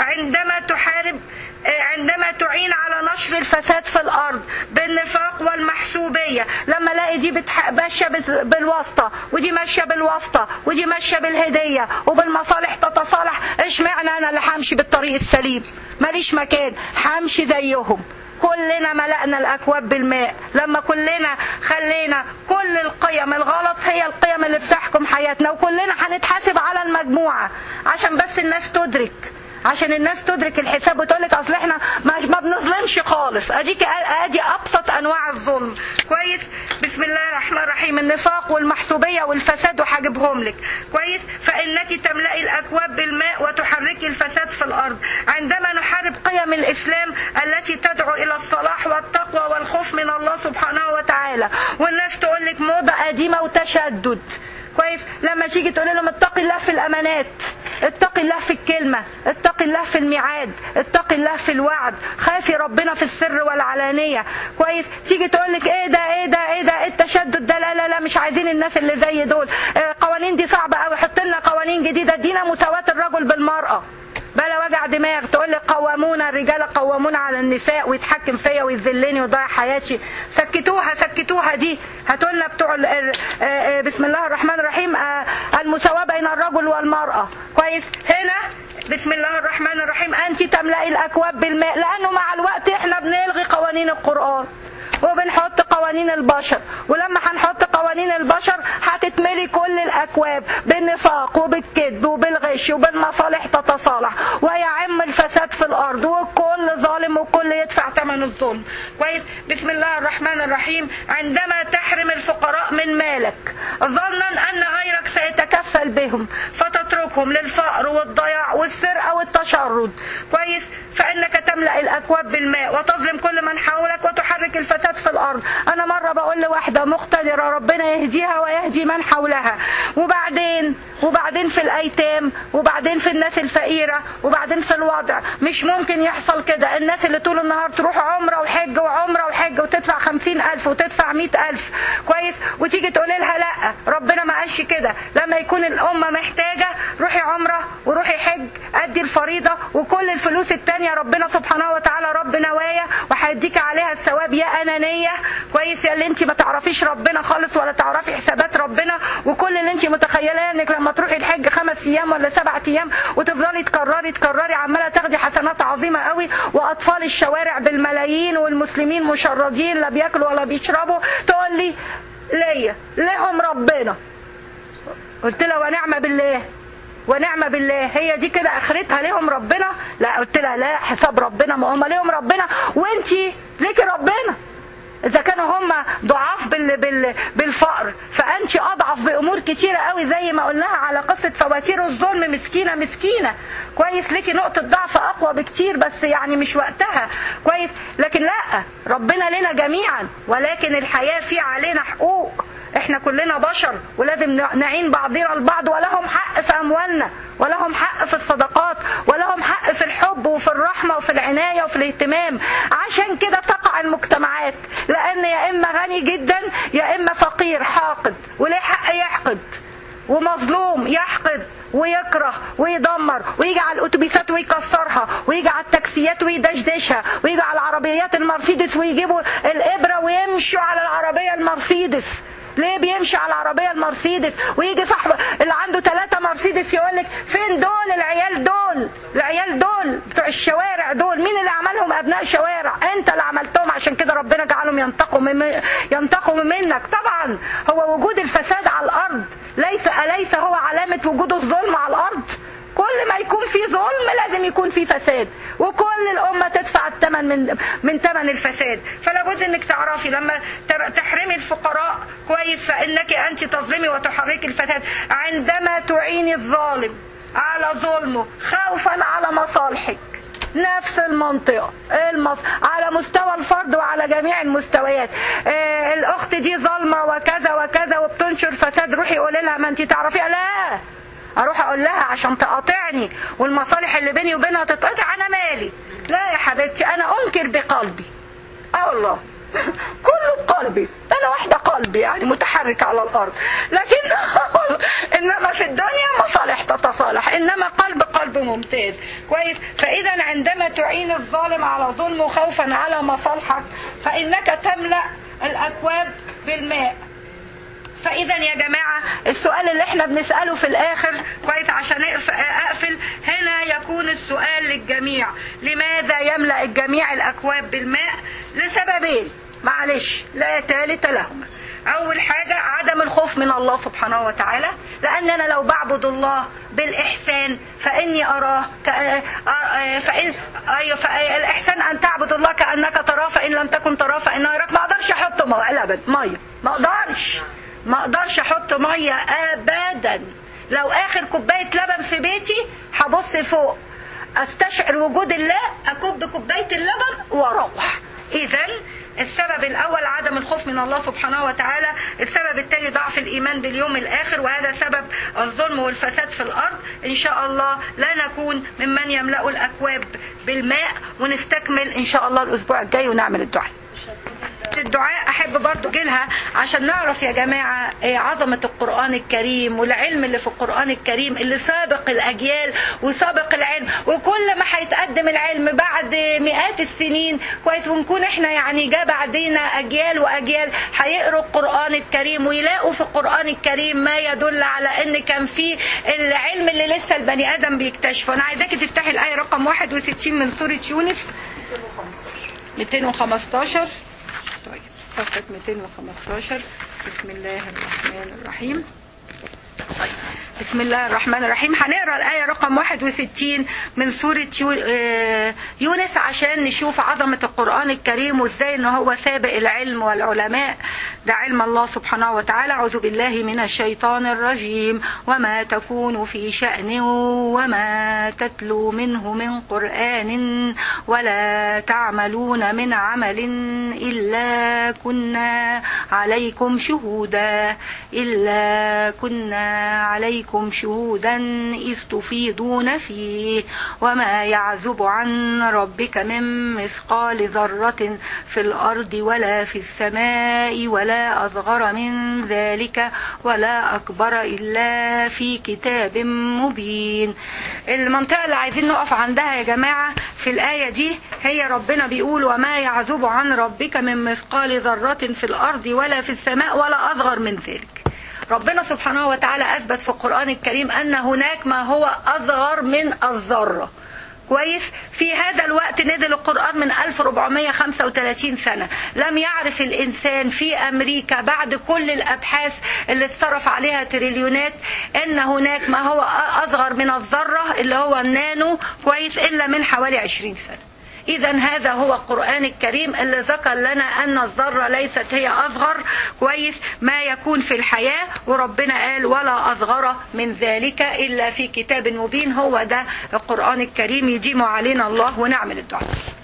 عندما تعين على نشر الفساد في الأرض بالنفاق والمحسوبية، لما الاقي دي ماشية بالواسطة ودي ماشية بالواسطة ودي ماشية بالهدية وبالمصالح تتصالح، اشمعنى أنا اللي همشي بالطريق السليم؟ ماليش مكان، همشي زيهم. كلنا ملأنا الأكواب بالماء لما كلنا خلينا كل القيم الغلط هي القيم اللي بتحكم حياتنا، وكلنا هنتحاسب على المجموعة عشان بس الناس تدرك، عشان الناس تدرك الحساب وتقولك اصل احنا ما بنظلمش خالص. ادي ابسط انواع الظلم. كويس؟ بسم الله الرحمن الرحيم. النفاق والمحسوبيه والفساد وحاجبهم لك. كويس؟ فانك تملئي الاكواب بالماء وتحركي الفساد في الارض. عندما نحارب قيم الاسلام التي تدعو الى الصلاح والتقوى والخوف من الله سبحانه وتعالى، والناس تقولك موضه قديمه وتشدد. كويس؟ لما تيجي تقول لهم اتقي الله في الامانات، اتقي الله في الكلمة، اتقي الله في الميعاد، اتقي الله في الوعد، خافي ربنا في السر والعلانية. كويس؟ تيجي تقولك ايه ده التشدد ده، لا مش عايزين الناس اللي زي دول، قوانين دي صعبة قوي، حط لنا قوانين جديدة، ادينا مساواة الرجل بالمرأة. بلا وجع دماغ تقول لي قوامون الرجال قوامون على النساء ويتحكم فيا ويذلني ويضيع حياتي. سكتوها دي. هتقول لنا بتوع بسم الله الرحمن الرحيم المساواة بين الرجل والمرأة. كويس؟ هنا بسم الله الرحمن الرحيم أنت تملئي الأكواب بالماء، لأنه مع الوقت احنا بنلغي قوانين القرآن وبنحط قوانين البشر، ولما هنحط قوانين البشر هتتملي كل الأكواب بالنفاق وبالكذب وبالغش وبالمصالح تتصالح، ويعم الفساد في الأرض، وكل ظالم وكل يدفع ثمن الظلم. كويس؟ بسم الله الرحمن الرحيم. عندما تحرم الفقراء من مالك ظنا أن غيرك سيتكفل بهم فتتركهم للفقر والضياع والسرقة والتشرد. كويس؟ فإنك تملأ الأكواب بالماء وتظلم كل من حولك وتحرك الفساد في الأرض. أنا مرة بقول لواحدة مقتدرة ربنا يهديها ويهدي من حولها، وبعدين وبعدين في الأيتام، وبعدين في الناس الفقيرة، وبعدين في الوضع. مش ممكن يحصل كده. الناس اللي طول النهار تروح عمرة وحج وعمرة وحج وتدفع 50,000 وتدفع 100,000 كويس، وتيجي تقولي لها لا ربنا ما قالش كده. لما يكون الأمة محتاجة روحي عمرة وروحي حج، أدي الفريضة، وكل الفلوس التانية ربنا سبحانه وتعالى رب نوايا وهيديك عليها الثواب. يا أنانية كويس، يا اللي انت ما تعرفيش ربنا خالص ولا تعرفي حسابات ربنا، وكل اللي انت متخيلاه انك لما تروحي الحج 5 أيام ولا 7 أيام وتفضلي تكرري عمالة تاخدي حسنات عظيمة قوي، وأطفال الشوارع بالملايين والمسلمين مشردين لا بياكلوا ولا بيشربوا، تقول لي ليهم ربنا. قلت لها ونعم بالله ونعم بالله، هي دي كده اخرتها ليهم ربنا؟ لا. قلت لها لا، حساب ربنا، ما هم ليهم ربنا وانتي ليكي ربنا. اذا كانوا هم ضعاف بالفقر، فانت اضعف بامور كتيره قوي، زي ما قلناها على قصه فواتير الظلم. مسكينه كويس، ليكي نقطه ضعف اقوى بكتير، بس يعني مش وقتها كويس. لكن لا، ربنا لنا جميعا، ولكن الحياه في علينا حقوق. احنا كلنا بشر ولازم نعين بعضنا البعض، ولهم حق في اموالنا، ولهم حق في الصدقات، ولهم حق في الحب وفي الرحمة وفي العناية وفي الاهتمام. عشان كده تقع المجتمعات، لان يا اما غني جدا يا اما فقير حاقد، وليه حق يحقد، ومظلوم يحقد ويكره ويدمر، ويجي على الاتوبيسات ويكسرها، ويجي على التاكسيات ويدشدشها، ويجي على العربيات المرسيدس ويجيبوا الابره ويمشوا على العربيه المرسيدس. ليه بيمشي على العربية المرسيدس؟ ويجي صاحب اللي عنده 3 مرسيدس يقولك فين دول العيال دول بتوع الشوارع دول؟ مين اللي عملهم؟ ابناء شوارع، انت اللي عملتهم. عشان كده ربنا جعلهم ينتقموا منك. طبعا هو وجود الفساد على الارض ليس هو علامة وجود الظلم على الارض. كل ما يكون في ظلم لازم يكون في فساد، وكل الأمة تدفع الثمن من ثمن الفساد. فلا بد انك تعرفي لما تحرمي الفقراء كويس فإنك أنت تظلمي وتحركي الفساد. عندما تعيني الظالم على ظلمه خوفا على مصالحك، نفس المنطقة على مستوى الفرد وعلى جميع المستويات. الأخت دي ظلمة وكذا وكذا وبتنشر فساد، روحي قولي لها ما انت تعرفيها. لا، اروح اقول لها عشان تقاطعني والمصالح اللي بيني وبينها تتقطع؟ انا مالي؟ لا يا حبيبتي، انا انكر بقلبي. الله كله بقلبي، انا واحده قلبي يعني متحرك على الارض، لكن انما في الدنيا مصالح تتصالح، انما قلب ممتاز كويس. فاذا عندما تعين الظالم على ظلمه خوفا على مصالحك فانك تملأ الاكواب بالماء. فإذا يا جماعة السؤال اللي احنا بنسأله في الآخر كويس عشان أقفل هنا، يكون السؤال للجميع: لماذا يملأ الجميع الأكواب بالماء؟ لسببين معلش لا ثالث لهما. أول حاجة عدم الخوف من الله سبحانه وتعالى، لأن أنا لو بعبد الله بالإحسان فإني أراه الإحسان أن تعبد الله كأنك تراه فإن لم تكن تراه فإنه يراك. ما أقدرش أحط مية، ما أقدرش أحط مية أبدا. لو آخر كوباية لبن في بيتي هبص فوق أستشعر وجود الله، أكب كوباية اللبن وأروح. إذن السبب الأول عدم الخوف من الله سبحانه وتعالى. السبب الثاني ضعف الإيمان باليوم الآخر، وهذا سبب الظلم والفساد في الأرض. إن شاء الله لا نكون ممن يملأ الأكواب بالماء، ونستكمل إن شاء الله الأسبوع الجاي ونعمل الدعاء. الدعاء أحب برضو جيلها عشان نعرف يا جماعة عظمة القرآن الكريم والعلم اللي في القرآن الكريم اللي سابق الأجيال وسابق العلم. وكل ما هيتقدم العلم بعد مئات السنين كويس، ونكون احنا يعني جاء بعدين أجيال وأجيال هيقروا القرآن الكريم ويلاقوا في القرآن الكريم ما يدل على ان كان في العلم اللي لسه البني آدم بيكتشفه. أنا عايزاكي تفتحي الآية رقم 61 من سورة يونس 215. طيب صفحة 215. بسم الله الرحمن الرحيم. طيب بسم الله الرحمن الرحيم. هنقرأ الآية رقم 61 من سورة يونس عشان نشوف عظمة القرآن الكريم وازاي ان هو سابق العلم والعلماء. ده علم الله سبحانه وتعالى. أعوذ بالله من الشيطان الرجيم. وما تكون في شأن وما تتلو منه من قرآن ولا تعملون من عمل إلا كنا عليكم شهودا عليكم شهودا إذ تفيضون فيه وما يعزب عن ربك من مثقال ذرة في الأرض ولا في السماء ولا أصغر من ذلك ولا أكبر إلا في كتاب مبين. المنطقة اللي عايزين نقف عندها يا جماعة في الآية دي هي ربنا بيقول وما يعزب عن ربك من مثقال ذرة في الأرض ولا في السماء ولا أصغر من ذلك. ربنا سبحانه وتعالى أثبت في القرآن الكريم أن هناك ما هو أصغر من الذرة. كويس. في هذا الوقت نزل القرآن من 1435 سنة. لم يعرف الإنسان في أمريكا بعد كل الأبحاث اللي اتصرف عليها تريليونات أن هناك ما هو أصغر من الذرة اللي هو النانو كويس إلا من حوالي 20 سنة. إذا هذا هو القرآن الكريم اللي ذكر لنا أن الذرة ليست هي أصغر كويس ما يكون في الحياة، وربنا قال ولا أصغر من ذلك إلا في كتاب مبين. هو ده القرآن الكريم، يديم علينا الله ونعمل الدعاء.